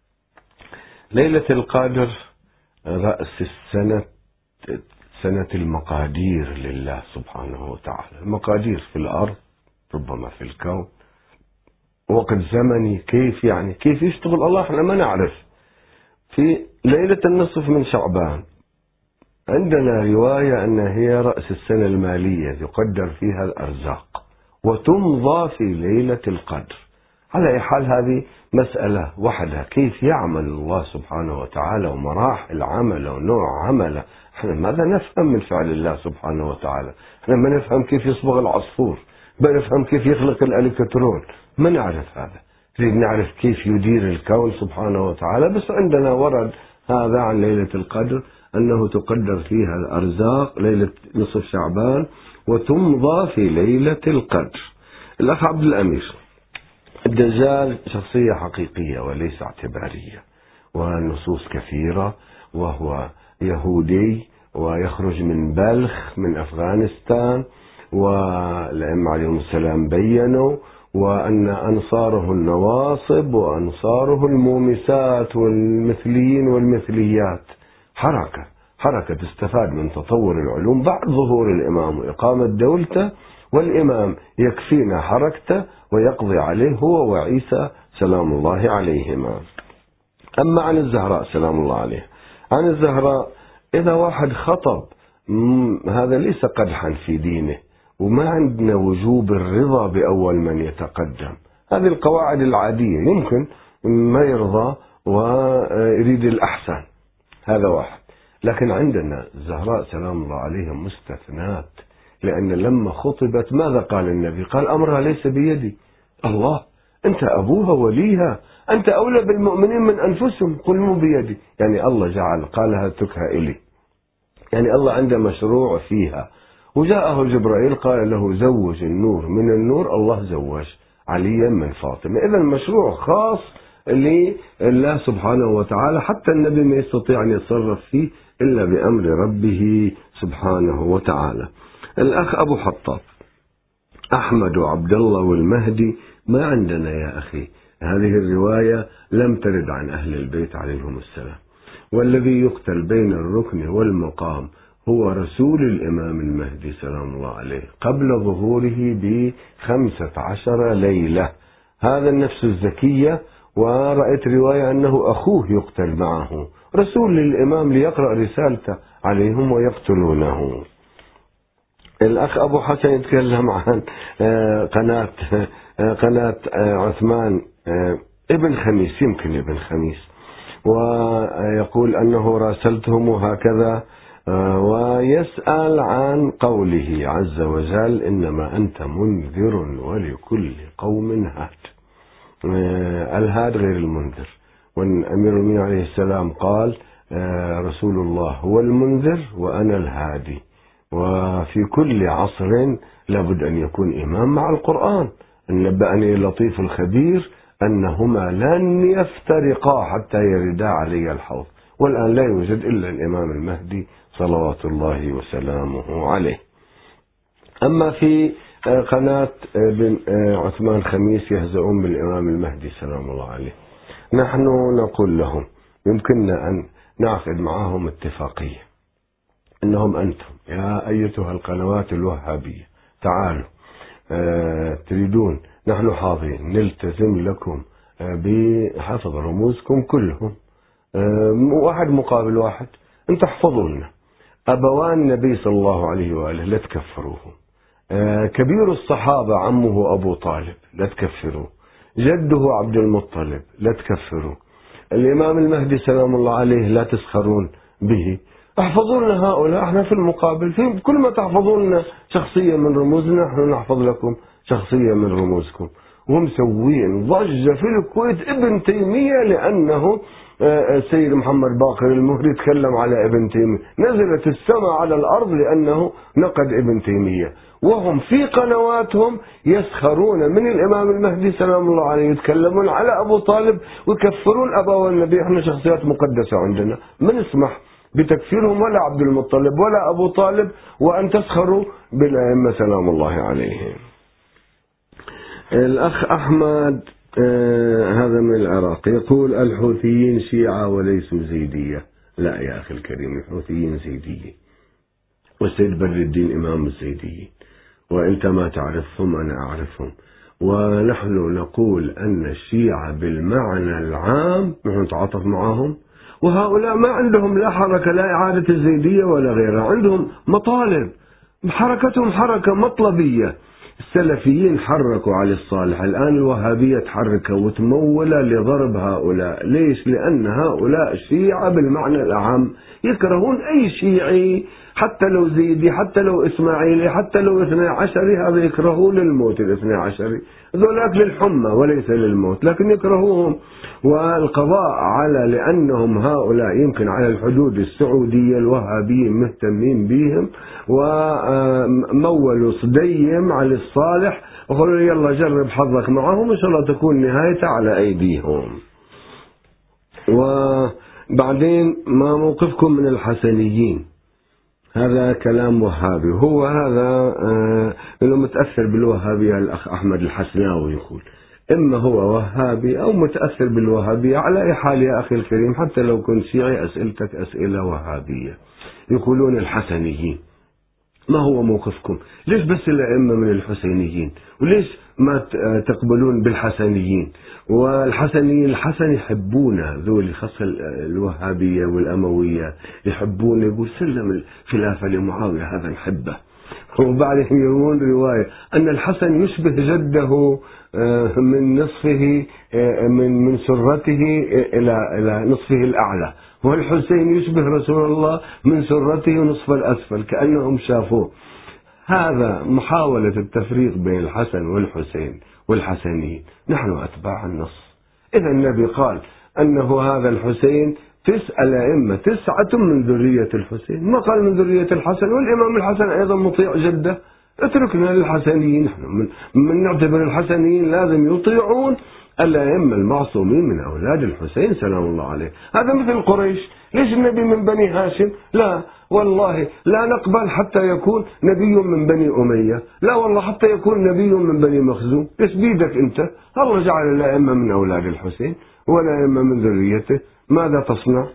ليلة القدر رأس السنة، سنة المقادير لله سبحانه وتعالى. المقادير في الأرض، ربما في الكون، وقت زمني. كيف يعني كيف يشتغل الله احنا ما نعرف. في ليلة النصف من شعبان عندنا رواية أن هي رأس السنة المالية يقدر فيها الأرزاق، وتمضى في ليلة القدر. على أي حال هذه مسألة وحدها، كيف يعمل الله سبحانه وتعالى ومراحل عمله ونوع عمله. احنا ماذا نفهم من فعل الله سبحانه وتعالى؟ احنا ما نفهم كيف يصبغ العصفور، ما نفهم كيف يخلق الالكترون، ما نعرف هذا. نريد نعرف كيف يدير الكون سبحانه وتعالى. بس عندنا ورد هذا عن ليلة القدر أنه تقدر فيها الأرزاق، ليلة نصف شعبان، وتمضى في ليلة القدر. الأخ عبد الأمير، الدجال شخصية حقيقية وليس اعتبارية، والنصوص كثيرة، وهو يهودي ويخرج من بلخ من أفغانستان، والأئمة عليهم السلام بيّنوا، وأن أنصاره النواصب وأنصاره المومسات والمثليين والمثليات. حركة تستفاد من تطور العلوم بعد ظهور الإمام وإقامة دولته، والإمام يكفينا حركته ويقضي عليه هو وعيسى سلام الله عليهما. أما عن الزهراء سلام الله عليه، عن الزهراء إذا واحد خطب هذا ليس قدحا في دينه، وما عندنا وجوب الرضا بأول من يتقدم. هذه القواعد العادية، يمكن ما يرضى ويريد الأحسن، هذا واحد. لكن عندنا الزهراء سلام الله عليها مستثنات، لأن لما خطبت ماذا قال النبي؟ قال أمرها ليس بيدي. الله، أنت أبوها وليها، أنت أولى بالمؤمنين من أنفسهم، قل مو بيدي. يعني الله جعل قالها تكها إلي، يعني الله عنده مشروع فيها. وجاءه جبرائيل قال له زوج النور من النور، الله زوج عليا من فاطمة. إذا المشروع خاص لله سبحانه وتعالى، حتى النبي ما يستطيع أن يتصرف فيه إلا بأمر ربه سبحانه وتعالى. الأخ أبو حطاب: أحمد وعبد الله والمهدي ما عندنا يا أخي، هذه الرواية لم ترد عن أهل البيت عليهم السلام، والذي يقتل بين الركن والمقام هو رسول الإمام المهدي سلام الله عليه قبل ظهوره ب15 ليلة. هذا النفس الزكية، ورأيت رواية أنه أخوه يقتل معه، رسول للإمام ليقرأ رسالته عليهم ويقتلونه. الأخ أبو حسن يتكلم عن قناة عثمان ابن خميس، يمكن ابن خميس، ويقول أنه راسلتهم هكذا، ويسأل عن قوله عز وجل: إنما أنت منذر ولكل قوم هاد. الهاد غير المنذر، والأمير المؤمنين عليه السلام قال: رسول الله هو المنذر وأنا الهادي. وفي كل عصر لابد أن يكون إمام مع القرآن. نبأني اللطيف الخبير أنهما لن يفترقا حتى يردا علي الحوض، والآن لا يوجد إلا الإمام المهدي صلوات الله وسلامه عليه. أما في قناة بن عثمان خميس يهزؤون بالإمام المهدي سلام الله عليه، نحن نقول لهم يمكننا أن نعقد معهم اتفاقية، إنهم أنتم يا أيتها القنوات الوهابية تعالوا تريدون، نحن حاضرين نلتزم لكم بحفظ رموزكم كلهم، واحد مقابل واحد، انتم احفظوا لنا. أبوان النبي صلى الله عليه وآله لا تكفروهم، كبير الصحابة عمه أبو طالب لا تكفروه، جده عبد المطلب لا تكفروه، الإمام المهدي سلام الله عليه لا تسخرون به. احفظوا لنا هؤلاء، احنا في المقابل في كل ما تحفظوا لنا شخصية من رموزنا نحن نحفظ لكم شخصية من رموزكم. ومسوين ضجة في الكويت ابن تيمية لأنه السيد محمد باقر المهري تكلم على ابن تيمية، نزلت السماء على الأرض لأنه نقد ابن تيمية، وهم في قنواتهم يسخرون من الإمام المهدي سلام الله عليه، يتكلمون على أبو طالب ويكفرون أبا النبي. احنا شخصيات مقدسة عندنا، ما نسمح بتكفيرهم ولا عبد المطلب ولا أبو طالب، وأن تسخروا بالأئمة سلام الله عليهم. الأخ أحمد هذا من العراق يقول: الحوثيين شيعة وليسوا زيدية. لا يا أخي الكريم، الحوثيين زيديين، والسيد بدر الدين إمام الزيديين، وإنت ما تعرفهم أنا أعرفهم. ونحن نقول أن الشيعة بالمعنى العام نحن نتعاطف معهم، وهؤلاء ما عندهم لا حركة لا إعادة الزيدية ولا غيرها، عندهم مطالب، حركتهم حركة مطلبية. السلفيين حركوا علي الصالح، الآن الوهابية تحركوا وتمولة لضرب هؤلاء. ليش؟ لأن هؤلاء شيعة بالمعنى الأعم، يكرهون أي شيعي حتى لو زيدي، حتى لو إسماعيلي، حتى لو 12 هذا يكرهون للموت. 12 ذولاك للحمى وليس للموت، لكن يكرهوهم. والقضاء على لأنهم هؤلاء يمكن على الحدود السعودية الوهابيين مهتمين بهم، ومولوا صديم على الصالح وقالوا يلا جرب حظك معهم إن شاء الله تكون نهايته على أيديهم. وبعدين ما موقفكم من الحسنيين؟ هذا كلام وهابي، هو هذا اللي متأثر بالوهابية. الأخ أحمد الحسناوي يقول إما هو وهابي أو متأثر بالوهابية. على أي حال يا أخي الكريم، حتى لو كنت شيعي أسئلتك أسئلة وهابية. يقولون الحسنيين، ما هو موقفكم؟ ليش بس الأئمة من الحسينيين؟ وليش ما تقبلون بالحسنيين؟ والحسنيين الحسن يحبون ذول، خاصة الوهابية والأموية يحبون، يقول سلم الخلافة لمعاوية هذا نحبه. وبعدهم يروون رواية أن الحسن يشبه جده من نصفه من سرته إلى نصفه الأعلى، والحسين يشبه رسول الله من سرته نصف الأسفل، كأنهم شافوه. هذا محاولة التفريق بين الحسن والحسين والحسنيين. نحن أتباع النص. إذا النبي قال أنه هذا الحسين 9 أئمة 9 من ذرية الحسين، ما قال من ذرية الحسن. والإمام الحسن أيضا مطيع جده. اتركنا للحسنيين، نحن من نعتبر الحسنيين لازم يطيعون الأئمة المعصومين من أولاد الحسين سلام الله عليه. هذا مثل قريش، ليش النبي من بني هاشم؟ لا والله لا نقبل حتى يكون نبي من بني أمية، لا والله حتى يكون نبي من بني مخزوم. ايش بيدك أنت؟ الله جعل الأئمة من أولاد الحسين والأئمة من ذريته، ماذا تصنع؟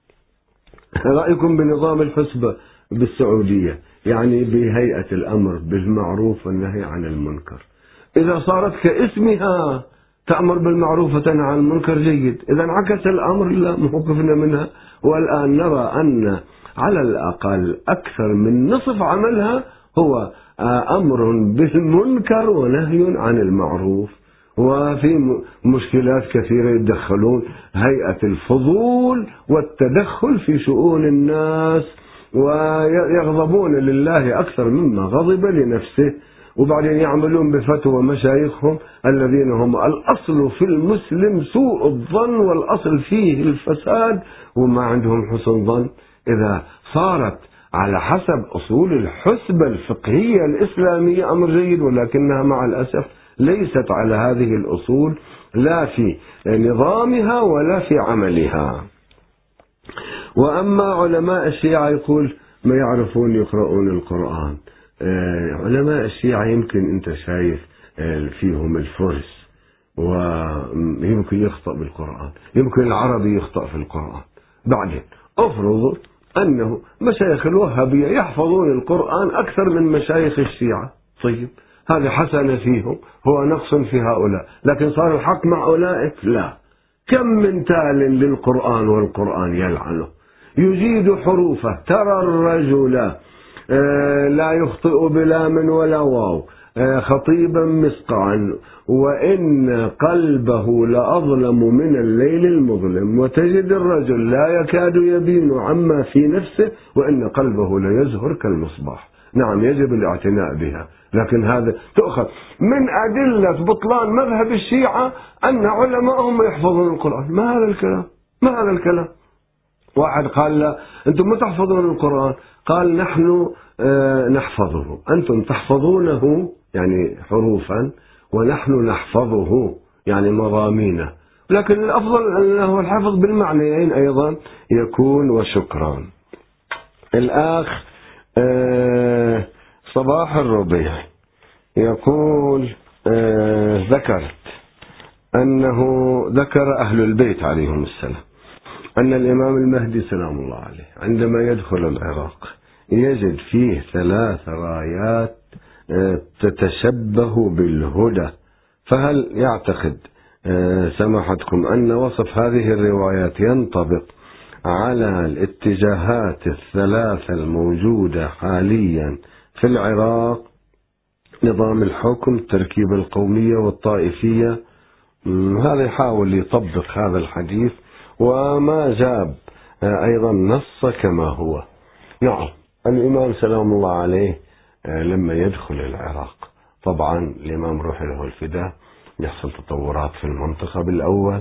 رأيكم بنظام الحسبة بالسعودية، يعني بهيئة الأمر بالمعروف والنهي عن المنكر، إذا صارت كاسمها تأمر بالمعروف وتنهى عن المنكر جيد، إذا انعكس الأمر لا موقفنا منها. والآن نرى أن على الأقل أكثر من نصف عملها هو أمر بالمنكر ونهي عن المعروف، وفي مشكلات كثيرة يتدخلون هيئة الفضول والتدخل في شؤون الناس، ويغضبون لله أكثر مما غضب لنفسه، وبعدين يعملون بفتوى مشايخهم الذين هم الأصل في المسلم سوء الظن والأصل فيه الفساد، وما عندهم حسن ظن. إذا صارت على حسب أصول الحسبة الفقهية الإسلامية أمر جيد، ولكنها مع الأسف ليست على هذه الأصول لا في نظامها ولا في عملها. وأما علماء الشيعة يقول ما يعرفون يقرؤون القرآن. علماء الشيعة يمكن أنت شايف فيهم الفرس، ويمكن يخطأ بالقرآن، يمكن العربي يخطأ في القرآن. بعدين أفرضوا أنه مشايخ الوهابية يحفظون القرآن أكثر من مشايخ الشيعة، طيب هذه حسنة فيهم، هو نقص في هؤلاء، لكن صار الحق مع أولئك؟ لا. كم من تال للقرآن والقرآن يلعنه، يجيد حروفه، ترى الرجل لا يخطئ بلام ولا واو، خطيبا مسقعا، وإن قلبه لأظلم من الليل المظلم، وتجد الرجل لا يكاد يبين عما في نفسه، وإن قلبه ليزهر كالمصباح. نعم يجب الاعتناء بها، لكن هذا تؤخذ من أدلة بطلان مذهب الشيعة أن علماءهم يحفظون القرآن. ما هذا الكلام؟ ما هذا الكلام؟ واحد قال لا أنتم ما تحفظون القرآن، قال نحن نحفظه، أنتم تحفظونه يعني حروفا، ونحن نحفظه يعني مضامينه، لكن الأفضل أنه الحفظ بالمعنيين أيضا يكون. وشكرا. الأخ صباح الربيع يقول ذكرت أنه ذكر أهل البيت عليهم السلام أن الإمام المهدي سلام الله عليه عندما يدخل العراق يجد فيه 3 رايات تتشبه بالهدى، فهل يعتقد سماحتكم أن وصف هذه الروايات ينطبق على الاتجاهات ال3 الموجودة حاليا في العراق، نظام الحكم، التركيبة القومية والطائفية؟ هذا يحاول يطبق هذا الحديث وما جاب أيضا نص كما هو. نعم الإمام سلام الله عليه لما يدخل العراق طبعا الإمام روح له الفداء يحصل تطورات في المنطقة بالأول،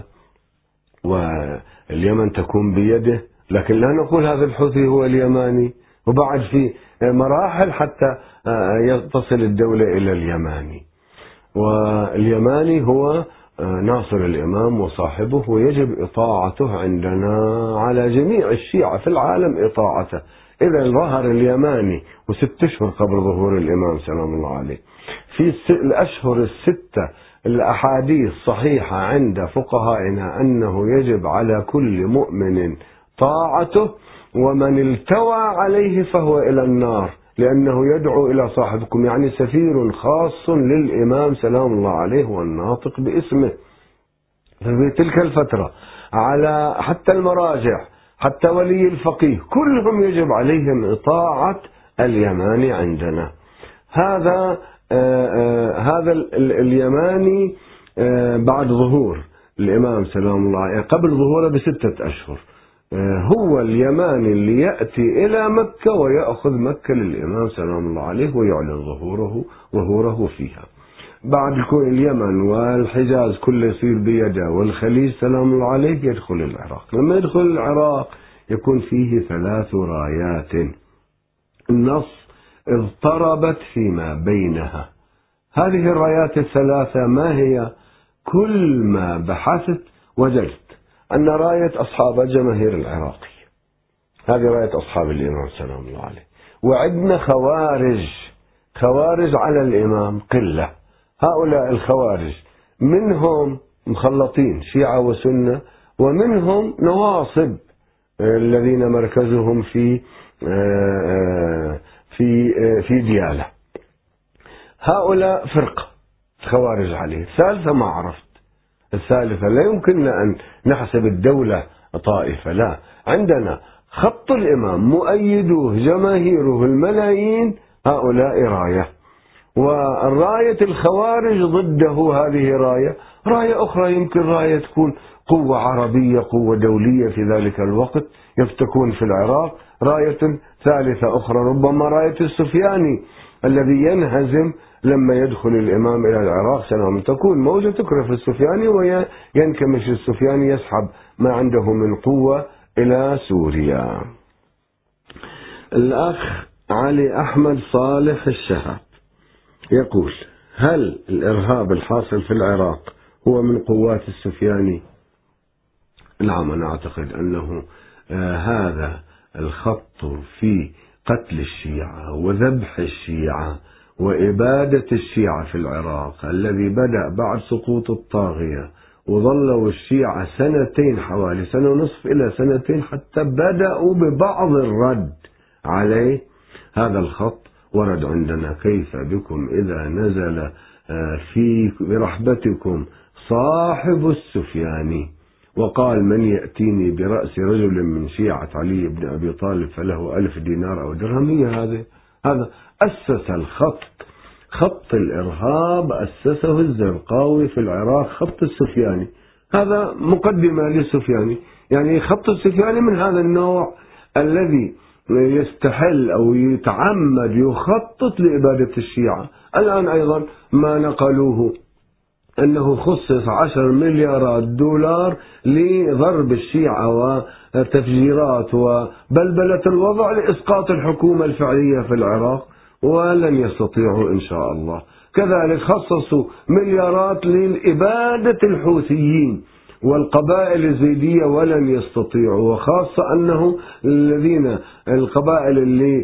واليمن تكون بيده، لكن لا نقول هذا الحوثي هو اليماني، وبعد في مراحل حتى تصل الدولة إلى اليماني، واليماني هو ناصر الإمام وصاحبه، ويجب إطاعته عندنا على جميع الشيعة في العالم إطاعته. إذا ظهر اليماني و6 أشهر قبل ظهور الإمام سلام الله عليه في الأشهر ال6 الأحاديث صحيحة عند فقهائنا أنه يجب على كل مؤمن طاعته، ومن التوى عليه فهو إلى النار، لأنه يدعو إلى صاحبكم، يعني سفير خاص للإمام سلام الله عليه والناطق باسمه. في تلك الفترة على حتى المراجع حتى ولي الفقيه كلهم يجب عليهم إطاعة اليماني عندنا. هذا اليماني بعد ظهور الإمام سلام الله عليه قبل ظهوره ب6 أشهر هو اليماني اللي يأتي إلى مكة ويأخذ مكة للإمام سلام الله عليه ويعلن ظهوره فيها. بعد يكون اليمن والحجاز كله يصير بيده، والخليج سلام الله عليه يدخل العراق. لما يدخل العراق يكون فيه 3 رايات النص اضطربت فيما بينها. هذه الرايات ال3 ما هي؟ كل ما بحثت وجدت أن راية أصحاب الجماهير العراقية هذه راية أصحاب الإمام سلام الله عليه. وعندنا خوارج على الإمام قلة. هؤلاء الخوارج منهم مخلطين شيعة وسنة، ومنهم نواصب الذين مركزهم في ديالى. هؤلاء فرقة خوارج عليه. الثالثة ما عرفت. الثالثة لا يمكننا أن نحسب الدولة طائفة، لا، عندنا خط الإمام مؤيدوه جماهيره الملايين، هؤلاء راية، والراية الخوارج ضده هذه راية أخرى، يمكن راية تكون قوة عربية، قوة دولية في ذلك الوقت يفتكون في العراق. راية ثالثة أخرى ربما راية السفياني الذي ينهزم لما يدخل الإمام إلى العراق سلام، تكون موجة تكرف السفياني وينكمش السفياني، يسحب ما عنده من قوة إلى سوريا. الأخ علي أحمد صالح الشهاب يقول: هل الإرهاب الحاصل في العراق هو من قوات السفياني؟ نعم، أنا أعتقد أنه هذا الخط في قتل الشيعة وذبح الشيعة وإبادة الشيعة في العراق الذي بدأ بعد سقوط الطاغية، وظلوا الشيعة سنتين، حوالي سنة ونصف إلى سنتين، حتى بدأوا ببعض الرد عليه. هذا الخط ورد عندنا: كيف بكم إذا نزل في رحبتكم صاحب السفياني وقال: من يأتيني برأس رجل من شيعة علي بن أبي طالب فله 1000 دينار أو درهم. هي هذا أسس الخط، خط الإرهاب أسسه الزرقاوي في العراق، خط السفياني. هذا مقدمة للسفياني، يعني خط السفياني من هذا النوع الذي يستحل أو يتعمد يخطط لإبادة الشيعة. الآن أيضا ما نقلوه أنه خصص 10 مليارات دولار لضرب الشيعة وتفجيرات وبلبلة الوضع لإسقاط الحكومة الفعلية في العراق، ولن يستطيعوا إن شاء الله. كذلك خصصوا مليارات لإبادة الحوثيين والقبائل الزيدية ولن يستطيعوا، وخاصة أنه القبائل اللي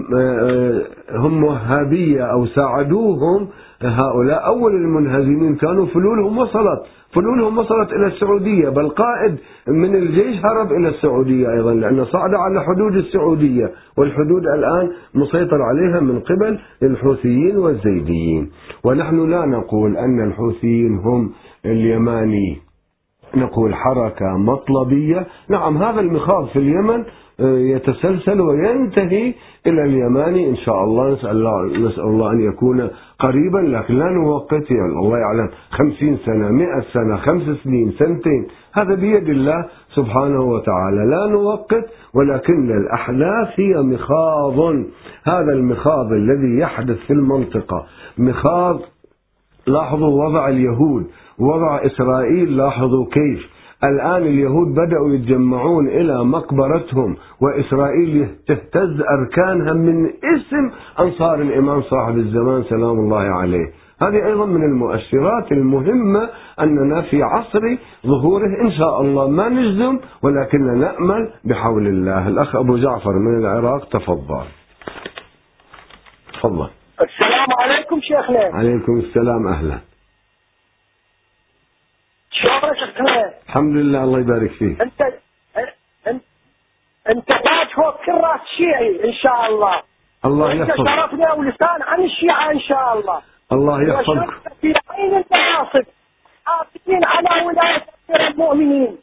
هم وهابية أو ساعدوهم، هؤلاء أول المنهزمين كانوا فلولهم وصلت إلى السعودية، بل قائد من الجيش هرب إلى السعودية أيضا، لأنه صعد على حدود السعودية، والحدود الآن مسيطر عليها من قبل الحوثيين والزيديين. ونحن لا نقول أن الحوثيين هم اليماني، نقول حركة مطلبية. نعم، هذا المخاض في اليمن يتسلسل وينتهي إلى اليماني إن شاء الله. نسأل الله أن يكون قريبا، لكن لا نوقت، يعني الله يعلم 50 سنة 100 سنة 5 سنين سنتين، هذا بيد الله سبحانه وتعالى، لا نوقت. ولكن الأحداث هي مخاض. هذا المخاض الذي يحدث في المنطقة مخاض. لاحظوا وضع اليهود، وضع إسرائيل، لاحظوا كيف الآن اليهود بدأوا يتجمعون إلى مقبرتهم، وإسرائيل تهتز أركانها من اسم أنصار الإمام صاحب الزمان سلام الله عليه. هذه أيضا من المؤشرات المهمة أننا في عصر ظهوره إن شاء الله. ما نجزم ولكننا نأمل بحول الله. الأخ أبو جعفر من العراق، تفضل.
السلام عليكم شيخنا.
عليكم السلام، أهلا.
شلونك شيخنا؟
الحمد لله، الله يبارك فيك.
انت تاج فوق كل راس شيعي ان شاء الله.
الله يحفظك.
انت شرفنا ولسان عن الشيعة ان شاء الله.
الله يحفظك.
في عين المناصب حافظين على ولاية أمير المؤمنين.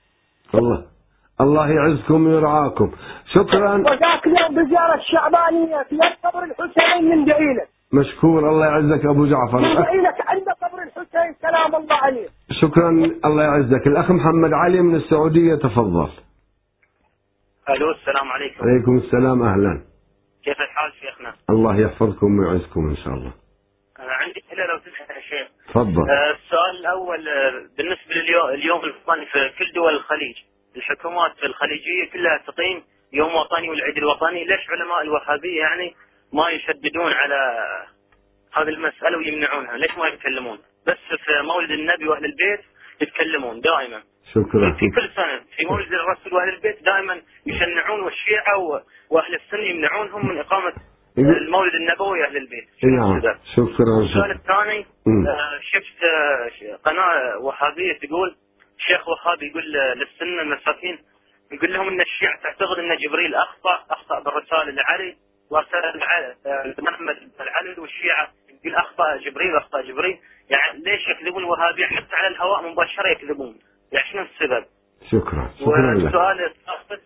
الله يعزكم ويرعاكم. شكرا.
وذاك اليوم بزيارة الشعبانية في قبر الحسين من دعيلة.
مشكور، الله يعزك أبو جعفر.
من دعيلك عند قبر الحسين سلام الله عليه.
شكرا، الله يعزك. الأخ محمد علي من السعودية، تفضل.
ألو، السلام عليكم.
عليكم السلام، أهلا.
كيف الحال شيخنا؟
الله يحفظكم ويعزكم إن شاء الله.
عندي أسئلة لو تسمح يا شيخ.
تفضل.
السؤال الأول، بالنسبة لليوم الوطني في كل دول الخليج، الحكومات في الخليجية كلها تقيم يوم وطني والعيد الوطني، ليش علماء الوهابية يعني ما يشددون على هذه المسألة ويمنعونها؟ ليش ما يتكلمون؟ بس في مولد النبي واهل البيت يتكلمون دائما.
شكرا.
في كل سنه في مولد الرسول واهل البيت دائما يشنعون، والشيعه واهل السنه يمنعونهم من اقامه المولد النبوي اهل البيت.
نعم شكرا.
السؤال الثاني، شفت قناه وهابيه تقول شيخ وهابي يقول للسنه المساكين، يقول لهم ان الشيعة تعتقد ان جبريل اخطا بالرساله لعلي وارسل محمد العلي، والشيعة يقول اخطا جبريل. يعني ليش يكذبون الوهابيه حتى على الهواء مباشره يكذبون؟ يعني شنو السبب؟
شكرا.
والسؤال الثالث،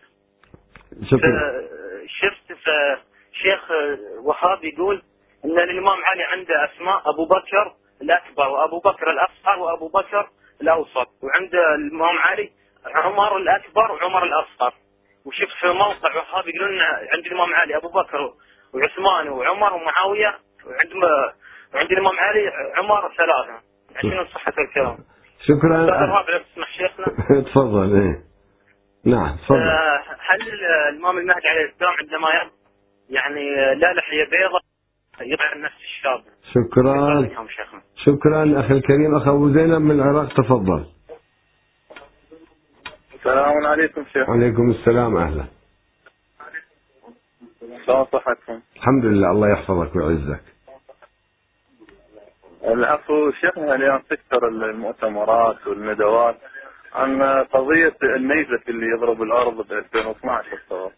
شفت في شيخ وهابي يقول ان الامام علي عنده اسماء ابو بكر الاكبر وابو بكر الاصغر وابو بكر الاوسط، وعند الامام علي عمر الاكبر وعمر الاصغر. وشفت في موقع وهابي يقولون عند الامام علي ابو بكر وعثمان وعمر ومعاويه، وعند الامام علي عمر 3. شنو صحه الكلام؟
شكرا.
الرابع لو تسمح شيخنا.
تفضل. ايه نعم تفضل.
هل الامام المهدي عليه السلام عندما يعني لا لحيه بيضاء يطلع نفس الشاب؟
شكرا. شكرا اخي الكريم. اخ ابو زينب من العراق تفضل.
السلام عليكم شيخ.
وعليكم السلام. اهلا.
شلون صحتكم؟
الحمد لله الله يحفظك ويعزك.
العفو شيخنا، اليوم تكثر المؤتمرات والندوات عن قضية النيزك اللي يضرب الأرض ب 2012 الصور.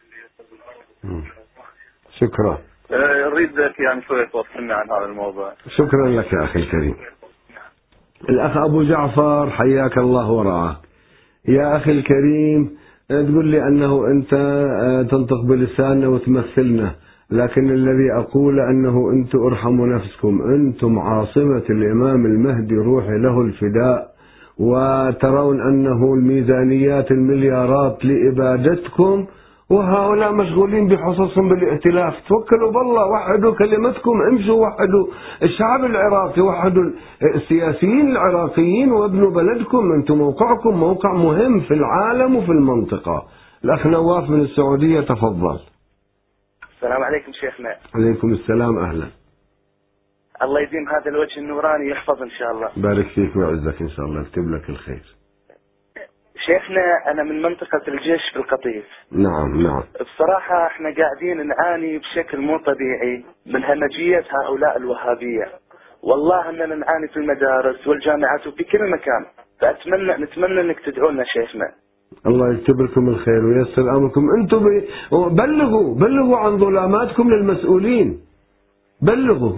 شكرا.
أريدك يعني شوية توصلني عن هذا الموضوع.
شكرا لك يا أخي الكريم. الأخ أبو جعفر حياك الله ورعاك. يا أخي الكريم، تقول لي أنه أنت تنطق بلساننا وتمثلنا، لكن الذي أقول أنه أنتم ارحموا نفسكم، أنتم عاصمة الإمام المهدي روحي له الفداء، وترون أنه الميزانيات المليارات لإبادتكم، وهؤلاء مشغولين بحصصهم بالائتلاف. توكلوا بالله، وحدوا كلمتكم، امشوا وحدوا الشعب العراقي، وحدوا السياسيين العراقيين، وابنوا بلدكم. انتم موقعكم موقع مهم في العالم وفي المنطقة. الأخ نواف من السعودية تفضل.
السلام عليكم شيخنا.
عليكم السلام. أهلا.
الله يديم هذا الوجه النوراني يحفظ إن شاء الله.
بارك فيك ويعزك إن شاء الله، يكتب لك الخير.
شيخنا أنا من منطقة الجيش في القطيف.
نعم نعم.
بصراحة احنا قاعدين نعاني بشكل مو طبيعي من همجية هؤلاء الوهابية. والله أننا نعاني في المدارس والجامعات وفي كل مكان، نتمنى أنك تدعو لنا شيخنا.
الله يكتب لكم الخير وييسر أمركم. أنتم بلغوا عن ظلاماتكم للمسؤولين، بلغوا،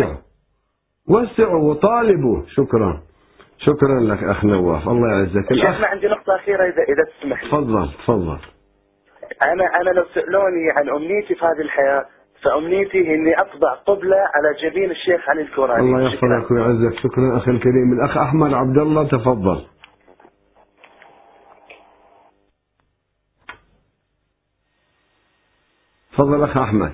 وسعوا وطالبوا. شكرا لك أخ نواف، الله يعزك.
شيخنا عندي نقطة أخيرة إذا تسمح لي.
تفضل.
أنا لو سألوني عن أمنيتي في هذه الحياة، فأمنيتي هي إني أطبع قبلة على جبين الشيخ علي الكوراني.
الله يحفظك ويعزك. شكرا أخي الكريم. الأخ أحمد عبد الله تفضل. تفضل أخ أحمد.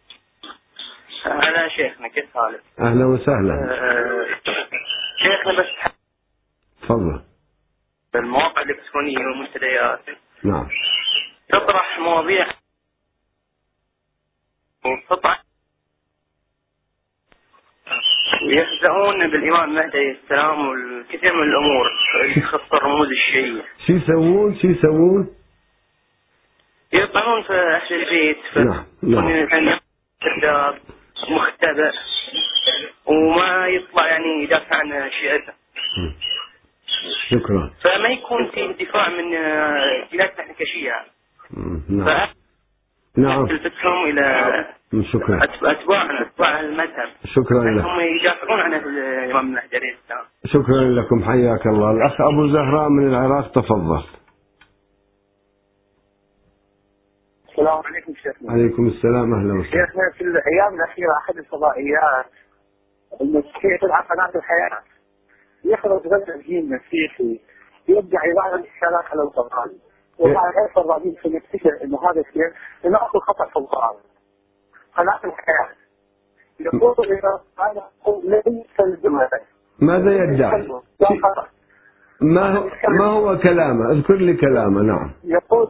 أهلا شيخنا، كيف حالك؟
أهلا وسهلا.
شيخنا بس
تفضل.
المواقع الإلكترونية والمنتديات
نعم
تطرح مواضيع وتطرح ويهزؤون بالإمام المهدي عليه السلام والكثير من الأمور اللي تخص الرموز الشيعية.
شو يسوون؟
يطعنون في أهل البيت،
نعم.
كذاب مختبئ وما يطلع يعني يدافع عن شيعته.
شكرا.
فما يكون في دفاع من جهاتنا احنا كشيعة.
نعم.
تلفتهم إلى
شكرا.
أتباع المذهب.
شكرا لك.
هم يدافعون عن الإمام المهدي عليه السلام.
شكرا لكم، حياك الله. الأخ أبو زهراء من العراق تفضل.
السلام عليكم شيخنا.
عليكم السلام. أهلا وسهلا.
شيخنا في الأيام الأخيرة أحد الفضائيات المسيحية تلعب قناة الحياة يخرج رجل دين مسيحي يدعي بعض الإشكالات على القرآن، وبعد ذلك الرئيس يفتكر إنه هذا الشيء إنه أصل خطأ في القرآن. قناة الحياة يقول إذا هذا ليس الجملة.
ماذا يدعي؟ ما هو كلامه؟ اذكر لي كلامه. نعم.
يقول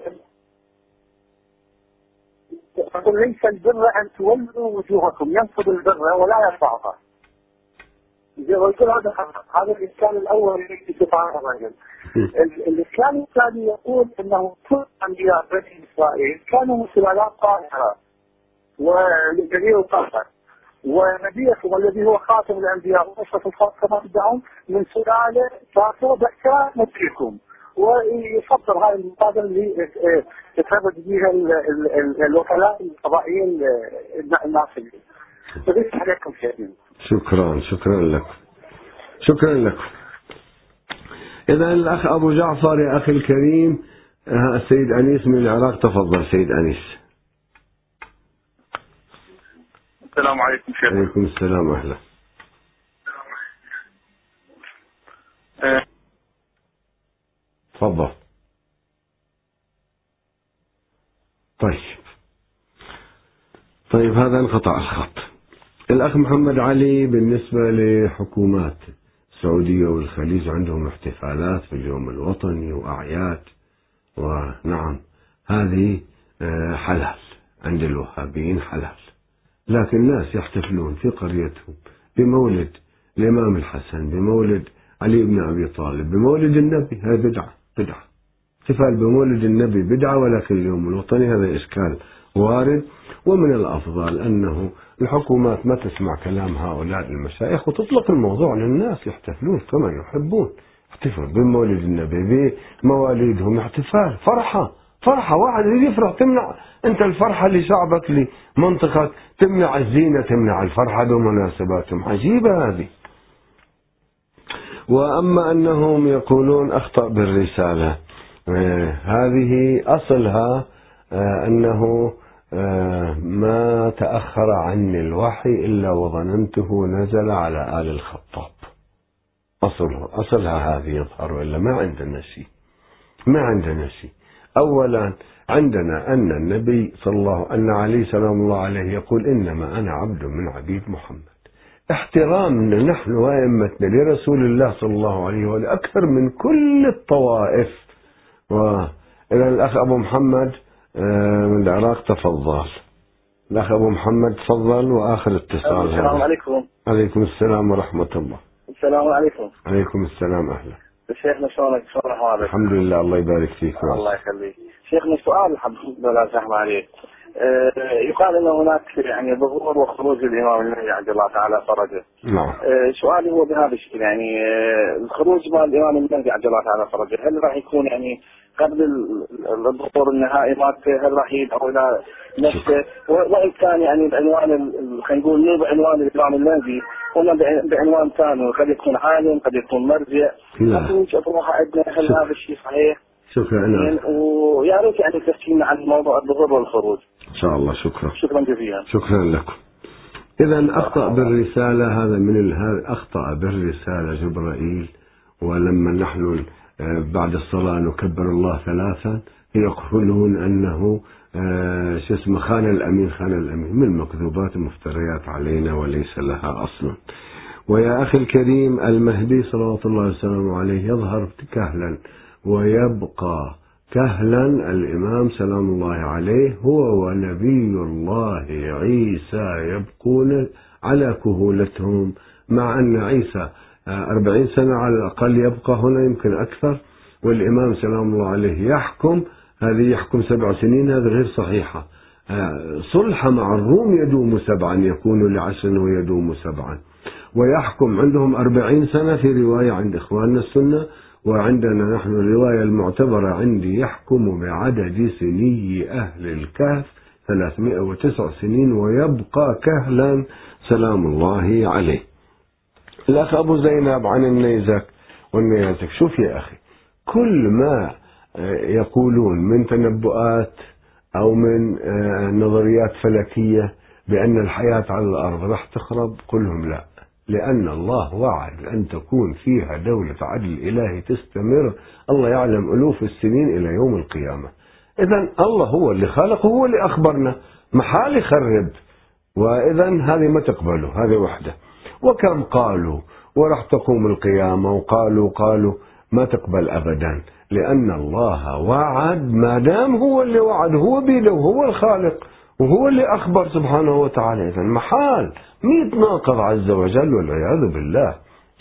ليس البر أن تولوا وجوهكم، ينقض البر ولا يرفعها. ويقول هذا الإسكان الأول يتفاعل الرجل. الإسلام الثاني يقول أنه كل أنبياء بني إسرائيل كانوا من سلالات طاهرة وللجليل الطاهر، ونبيكم الذي هو خاتم الأنبياء وأشرف الخلق كما تدعون من سلالة طاهرة بأسرى نبيكم، ويفضل هذه المقابلة اللي تتردد بها الوكلاء القضائيين الناصرين. فليس عليكم شيء.
شكرا لكم. إذا الأخ أبو جعفر يا أخي الكريم السيد أنيس من العراق، تفضل سيد أنيس.
السلام عليكم شيخ.
عليكم السلام أهلا. تفضل. طيب هذا انقطع الخط. الأخ محمد علي بالنسبة لحكومات السعودية والخليج عندهم احتفالات في اليوم الوطني وأعياد، ونعم هذه حلال عند الوهابيين حلال، لكن الناس يحتفلون في قريتهم بمولد الإمام الحسن، بمولد علي بن أبي طالب، بمولد النبي، هذا بدعة. احتفال بمولد النبي بدعة، ولكن اليوم الوطني هذا إشكال وارد. ومن الأفضل أنه الحكومات ما تسمع كلام هؤلاء المشايخ وتطلق الموضوع للناس يحتفلون كما يحبون. احتفال بمولد النبي، بمواليدهم، احتفال فرحة واحد يفرح. تمنع أنت الفرحة لشعبك لمنطقة، تمنع الزينة، تمنع الفرحة بمناسباتهم، عجيبة هذه. وأما أنهم يقولون أخطأ بالرسالة، هذه أصلها أنه ما تأخر عني الوحي إلا وظننته نزل على آل الخطاب. أصلها هذه يظهر، وإلا ما عندنا شيء. أولا عندنا أن النبي أن علي سلام الله عليه يقول إنما أنا عبد من عبيد محمد. احترامنا نحن وأئمتنا لرسول الله صلى الله عليه وآله أكثر من كل الطوائف. وإلى الأخ أبو محمد من العراق، تفضل. الأخ أبو محمد تفضل، وآخر اتصال.
السلام عليكم.
عليكم السلام ورحمة الله.
السلام عليكم.
عليكم السلام أهلا.
شيخنا شلونك؟ شلون أحوالك؟
الحمد لله، الله يبارك فيك.
الله يخليك. شيخنا سؤال الحمد لله لا زحمة عليك. يقال أن هناك يعني ظهور وخروج الإمام المهدي عجل الله تعالى فرجه.
نعم.
سؤالي هو بهذا الشكل، يعني الخروج مع الإمام المهدي عجل الله تعالى فرجه، هل راح يكون يعني قبل الظهور النهائي مالته، هل راح يدعو إلى نفسه، وإن كان يعني العنوان خلينا نقول مو بعنوان الإمام المهدي، ولا بعنوان ثاني، قد يكون عالم، قد يكون مرجع، وجهة روحه عندنا، هل هذا الشيء صحيح؟
شكرا.
ويا ريت يعني تفصيلنا عن موضوع الظهور والخروج.
إن شاء الله.
شكرا جزيلا.
شكرا لكم. إذا أخطأ بالرسالة، هذا من أخطأ بالرسالة جبرائيل. ولما نحن بعد الصلاة نكبر الله 3 يقولون أنه خان الأمين من المكذوبات المفتريات علينا وليس لها أصل. ويا أخي الكريم، المهدي صلوات الله وسلامه عليه يظهر كهلا ويبقى كهلا. الإمام سلام الله عليه هو ونبي الله عيسى يبقون على كهولتهم، مع أن عيسى 40 سنة على الأقل يبقى هنا، يمكن أكثر. والإمام سلام الله عليه يحكم 7 سنين، هذا غير صحيحة. صلح مع الروم يدوم 7، يكون ل10 ويدوم 7. ويحكم عندهم 40 سنة في رواية عند إخواننا السنة، وعندنا نحن الرواية المعتبرة عندي يحكم بعدد سني أهل الكهف 309 سنين، ويبقى كهلا سلام الله عليه. الأخ أبو زينب عن النيزك والنيازك، شوف يا أخي، كل ما يقولون من تنبؤات أو من نظريات فلكية بأن الحياة على الأرض راح تخرب، قلهم لا، لأن الله وعد أن تكون فيها دولة عدل إلهي تستمر، الله يعلم ألوف السنين إلى يوم القيامة. إذن الله هو اللي خلق، هو اللي أخبرنا، محال يخرب. وإذن هذه ما تقبله، هذه وحدة. وكم قالوا ورح تقوم القيامة، وقالوا ما تقبل أبدا، لأن الله وعد. ما دام هو اللي وعد، هو بيده، وهو الخالق، وهو اللي أخبر سبحانه وتعالى. إذن محال يتناقض عز وجل، والعياذ بالله.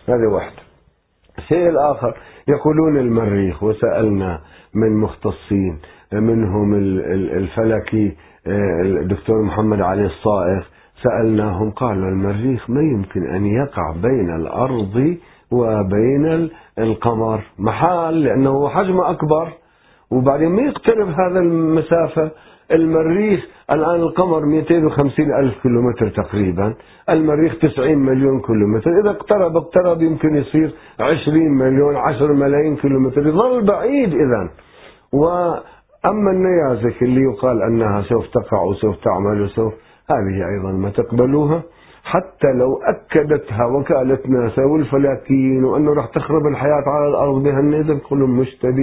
هذه واحدة. الشيء الآخر يقولون المريخ، وسألنا من مختصين منهم الفلكي الدكتور محمد علي الصائغ، سألناهم قالوا المريخ ما يمكن أن يقع بين الأرض وبين القمر محال، لأنه حجمه أكبر وبعدين ما يقترب هذا المسافة. المريخ الآن القمر 250,000 كيلومتر تقريبا، المريخ 90 مليون كيلومتر، إذا اقترب يمكن يصير 20 مليون 10 ملايين كيلومتر، يظل بعيد إذن. وأما النيازك اللي يقال أنها سوف تقع وسوف تعمل وسوف، هذه أيضا ما تقبلوها حتى لو أكدتها وكالة ناسا والفلكيين وأنه راح تخرب الحياة على الأرض بها النيازك، كلهم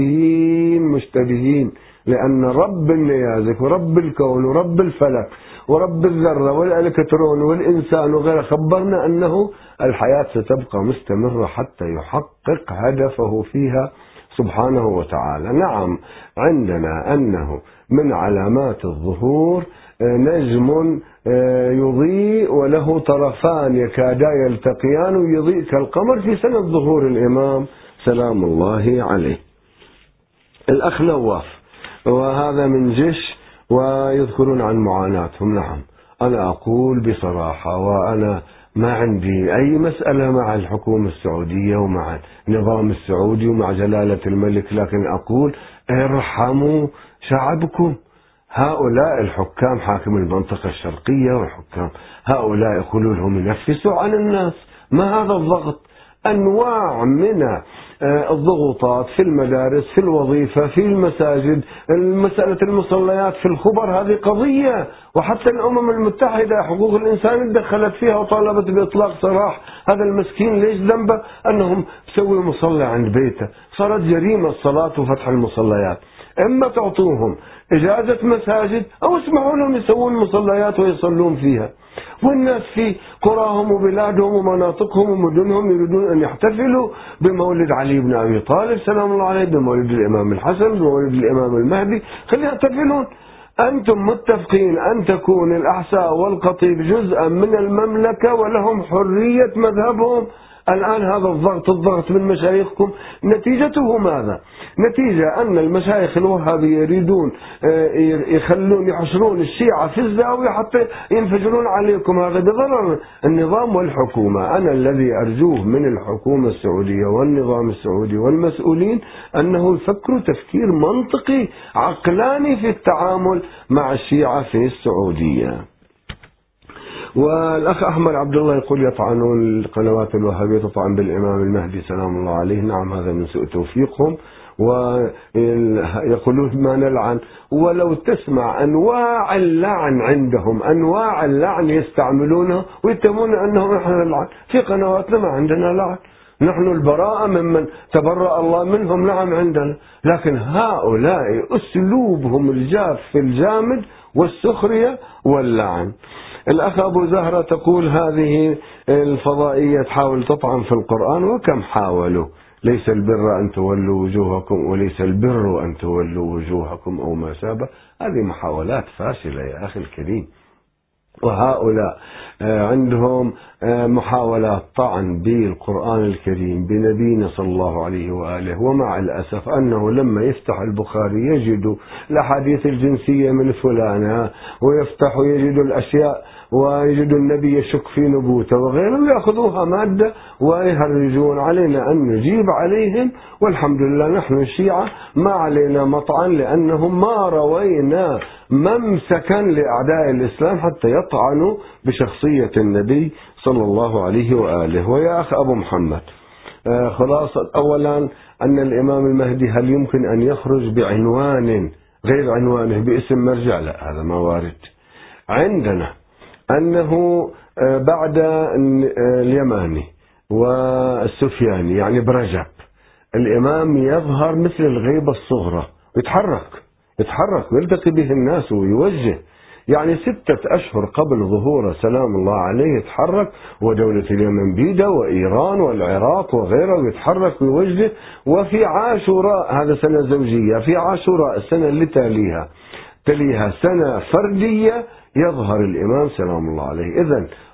مشتبهين، لأن رب النيازك ورب الكون ورب الفلك ورب الذرة والإلكترون والإنسان وغيره خبرنا أنه الحياة ستبقى مستمرة حتى يحقق هدفه فيها سبحانه وتعالى. نعم عندنا أنه من علامات الظهور نجم يضيء وله طرفان يكادا يلتقيان ويضيء كالقمر في سنة ظهور الإمام سلام الله عليه. الأخ نواف وهذا من جيش ويذكرون عن معاناتهم. نعم أنا أقول بصراحة، وأنا ما عندي أي مسألة مع الحكومة السعودية ومع النظام السعودي ومع جلالة الملك، لكن أقول ارحموا شعبكم. هؤلاء الحكام حاكم المنطقة الشرقية والحكام هؤلاء يقولوا لهم ينفسوا عن الناس. ما هذا الضغط؟ أنواع من الضغوطات في المدارس، في الوظيفة، في المساجد، مسألة المصليات، في الخبر، هذه قضية. وحتى الأمم المتحدة حقوق الإنسان دخلت فيها وطالبت بإطلاق سراح هذا المسكين. ليش ذنبه أنهم سووا مصلى عند بيته؟ صارت جريمة الصلاة وفتح المصليات. إما تعطوهم إجازة مساجد أو اسمحوا لهم يسوون مصليات ويصلون فيها. والناس في قراهم وبلادهم ومناطقهم ومدنهم يريدون أن يحتفلوا بمولد علي بن أبي طالب سلام الله عليه، بمولد الإمام الحسن، بمولد الإمام المهدي، خليهم يحتفلون. أنتم متفقين أن تكون الأحساء والقطيف جزءا من المملكة ولهم حرية مذهبهم. الآن هذا الضغط من مشايخكم نتيجته ماذا؟ نتيجة أن المشايخ الوهابية يريدون يحشرون الشيعة في الزاوية حتى ينفجرون عليكم. هذا بضرر النظام والحكومة. أنا الذي أرجوه من الحكومة السعودية والنظام السعودي والمسؤولين أنه يفكروا تفكير منطقي عقلاني في التعامل مع الشيعة في السعودية. والأخ أحمد عبد الله يقول يطعنون القنوات الوهابية تطعن بالإمام المهدي سلام الله عليه. نعم هذا من سوء توفيقهم، ويقولون ما نلعن. ولو تسمع أنواع اللعن عندهم، أنواع اللعن يستعملونه ويتهمون أنه نحن نلعن. في قنواتنا ما عندنا لعن، نحن البراءة ممن تبرأ الله منهم. نعم عندنا، لكن هؤلاء أسلوبهم الجاف في الجامد والسخرية واللعن. الأخ أبو زهرة تقول هذه الفضائية تحاول تطعن في القرآن، وكم حاولوا. ليس البر أن تولوا وجوهكم وليس البر أن تولوا وجوهكم أو ما شابه. هذه محاولات فاشلة يا أخي الكريم. وهؤلاء عندهم محاولات طعن بالقرآن الكريم بنبينا صلى الله عليه وآله، ومع الأسف أنه لما يفتح البخاري يجد الأحاديث الجنسية من فلانة، ويفتح ويجد الأشياء ويجد النبي يشك في نبوته وغيره، ويأخذوها مادة ويهرجون. علينا أن نجيب عليهم، والحمد لله نحن الشيعة ما علينا مطعن، لأنهم ما روينا ممسكا لأعداء الإسلام حتى يطعنوا بشخصية النبي صلى الله عليه وآله. ويا أخ أبو محمد، خلاصة أولا أن الإمام المهدي هل يمكن أن يخرج بعنوان غير عنوانه باسم مرجع؟ لا، هذا ما وارد. عندنا أنه بعد اليماني والسفياني يعني برجب الإمام يظهر مثل الغيبة الصغرى، يتحرك ويلتقي به الناس ويوجه. يعني 6 أشهر قبل ظهوره سلام الله عليه يتحرك، ودولة اليمن بيده وإيران والعراق وغيره، ويتحرك ويوجه. وفي عاشوراء، هذا سنة زوجية، في عاشوراء السنة اللي تليها سنة فردية يظهر الإمام سلام الله عليه. إذن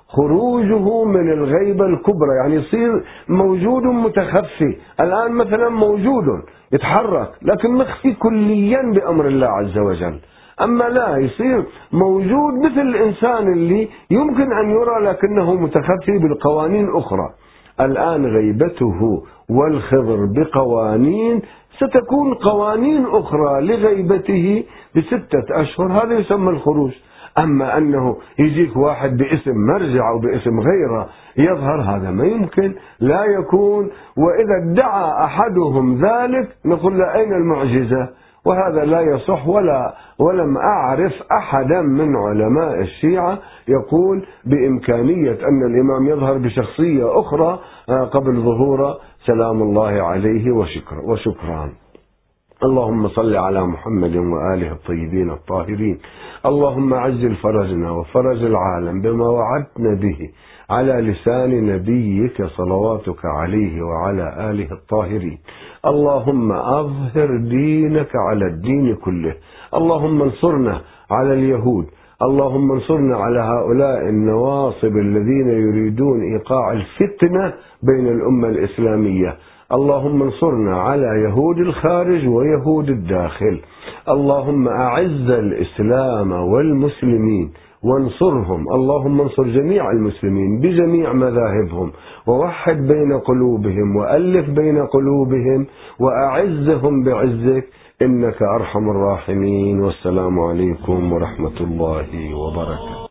خروجه من الغيبة الكبرى، يعني يصير موجود متخفي. الآن مثلا موجود يتحرك لكن مخفي كليا بأمر الله عز وجل. أما لا، يصير موجود مثل الإنسان اللي يمكن أن يرى لكنه متخفي بالقوانين أخرى. الآن غيبته والخضر بقوانين، ستكون قوانين أخرى لغيبته ب6 أشهر، هذا يسمى الخروج. أما أنه يجيك واحد باسم مرجع أو باسم غيره يظهر، هذا ما يمكن، لا يكون. وإذا ادعى أحدهم ذلك نقول له أين المعجزة؟ وهذا لا يصح، ولم أعرف أحدا من علماء الشيعة يقول بإمكانية أن الإمام يظهر بشخصية أخرى قبل ظهوره سلام الله عليه وشكرا. اللهم صل على محمد وآله الطيبين الطاهرين. اللهم عجل فرجنا وفرج العالم بما وعدتنا به على لسان نبيك صلواتك عليه وعلى آله الطاهرين. اللهم أظهر دينك على الدين كله. اللهم انصرنا على اليهود. اللهم انصرنا على هؤلاء النواصب الذين يريدون إيقاع الفتنة بين الأمة الإسلامية. اللهم انصرنا على يهود الخارج ويهود الداخل. اللهم أعز الإسلام والمسلمين وانصرهم. اللهم انصر جميع المسلمين بجميع مذاهبهم، ووحد بين قلوبهم، وألف بين قلوبهم، وأعزهم بعزك إنك أرحم الراحمين. والسلام عليكم ورحمة الله وبركاته.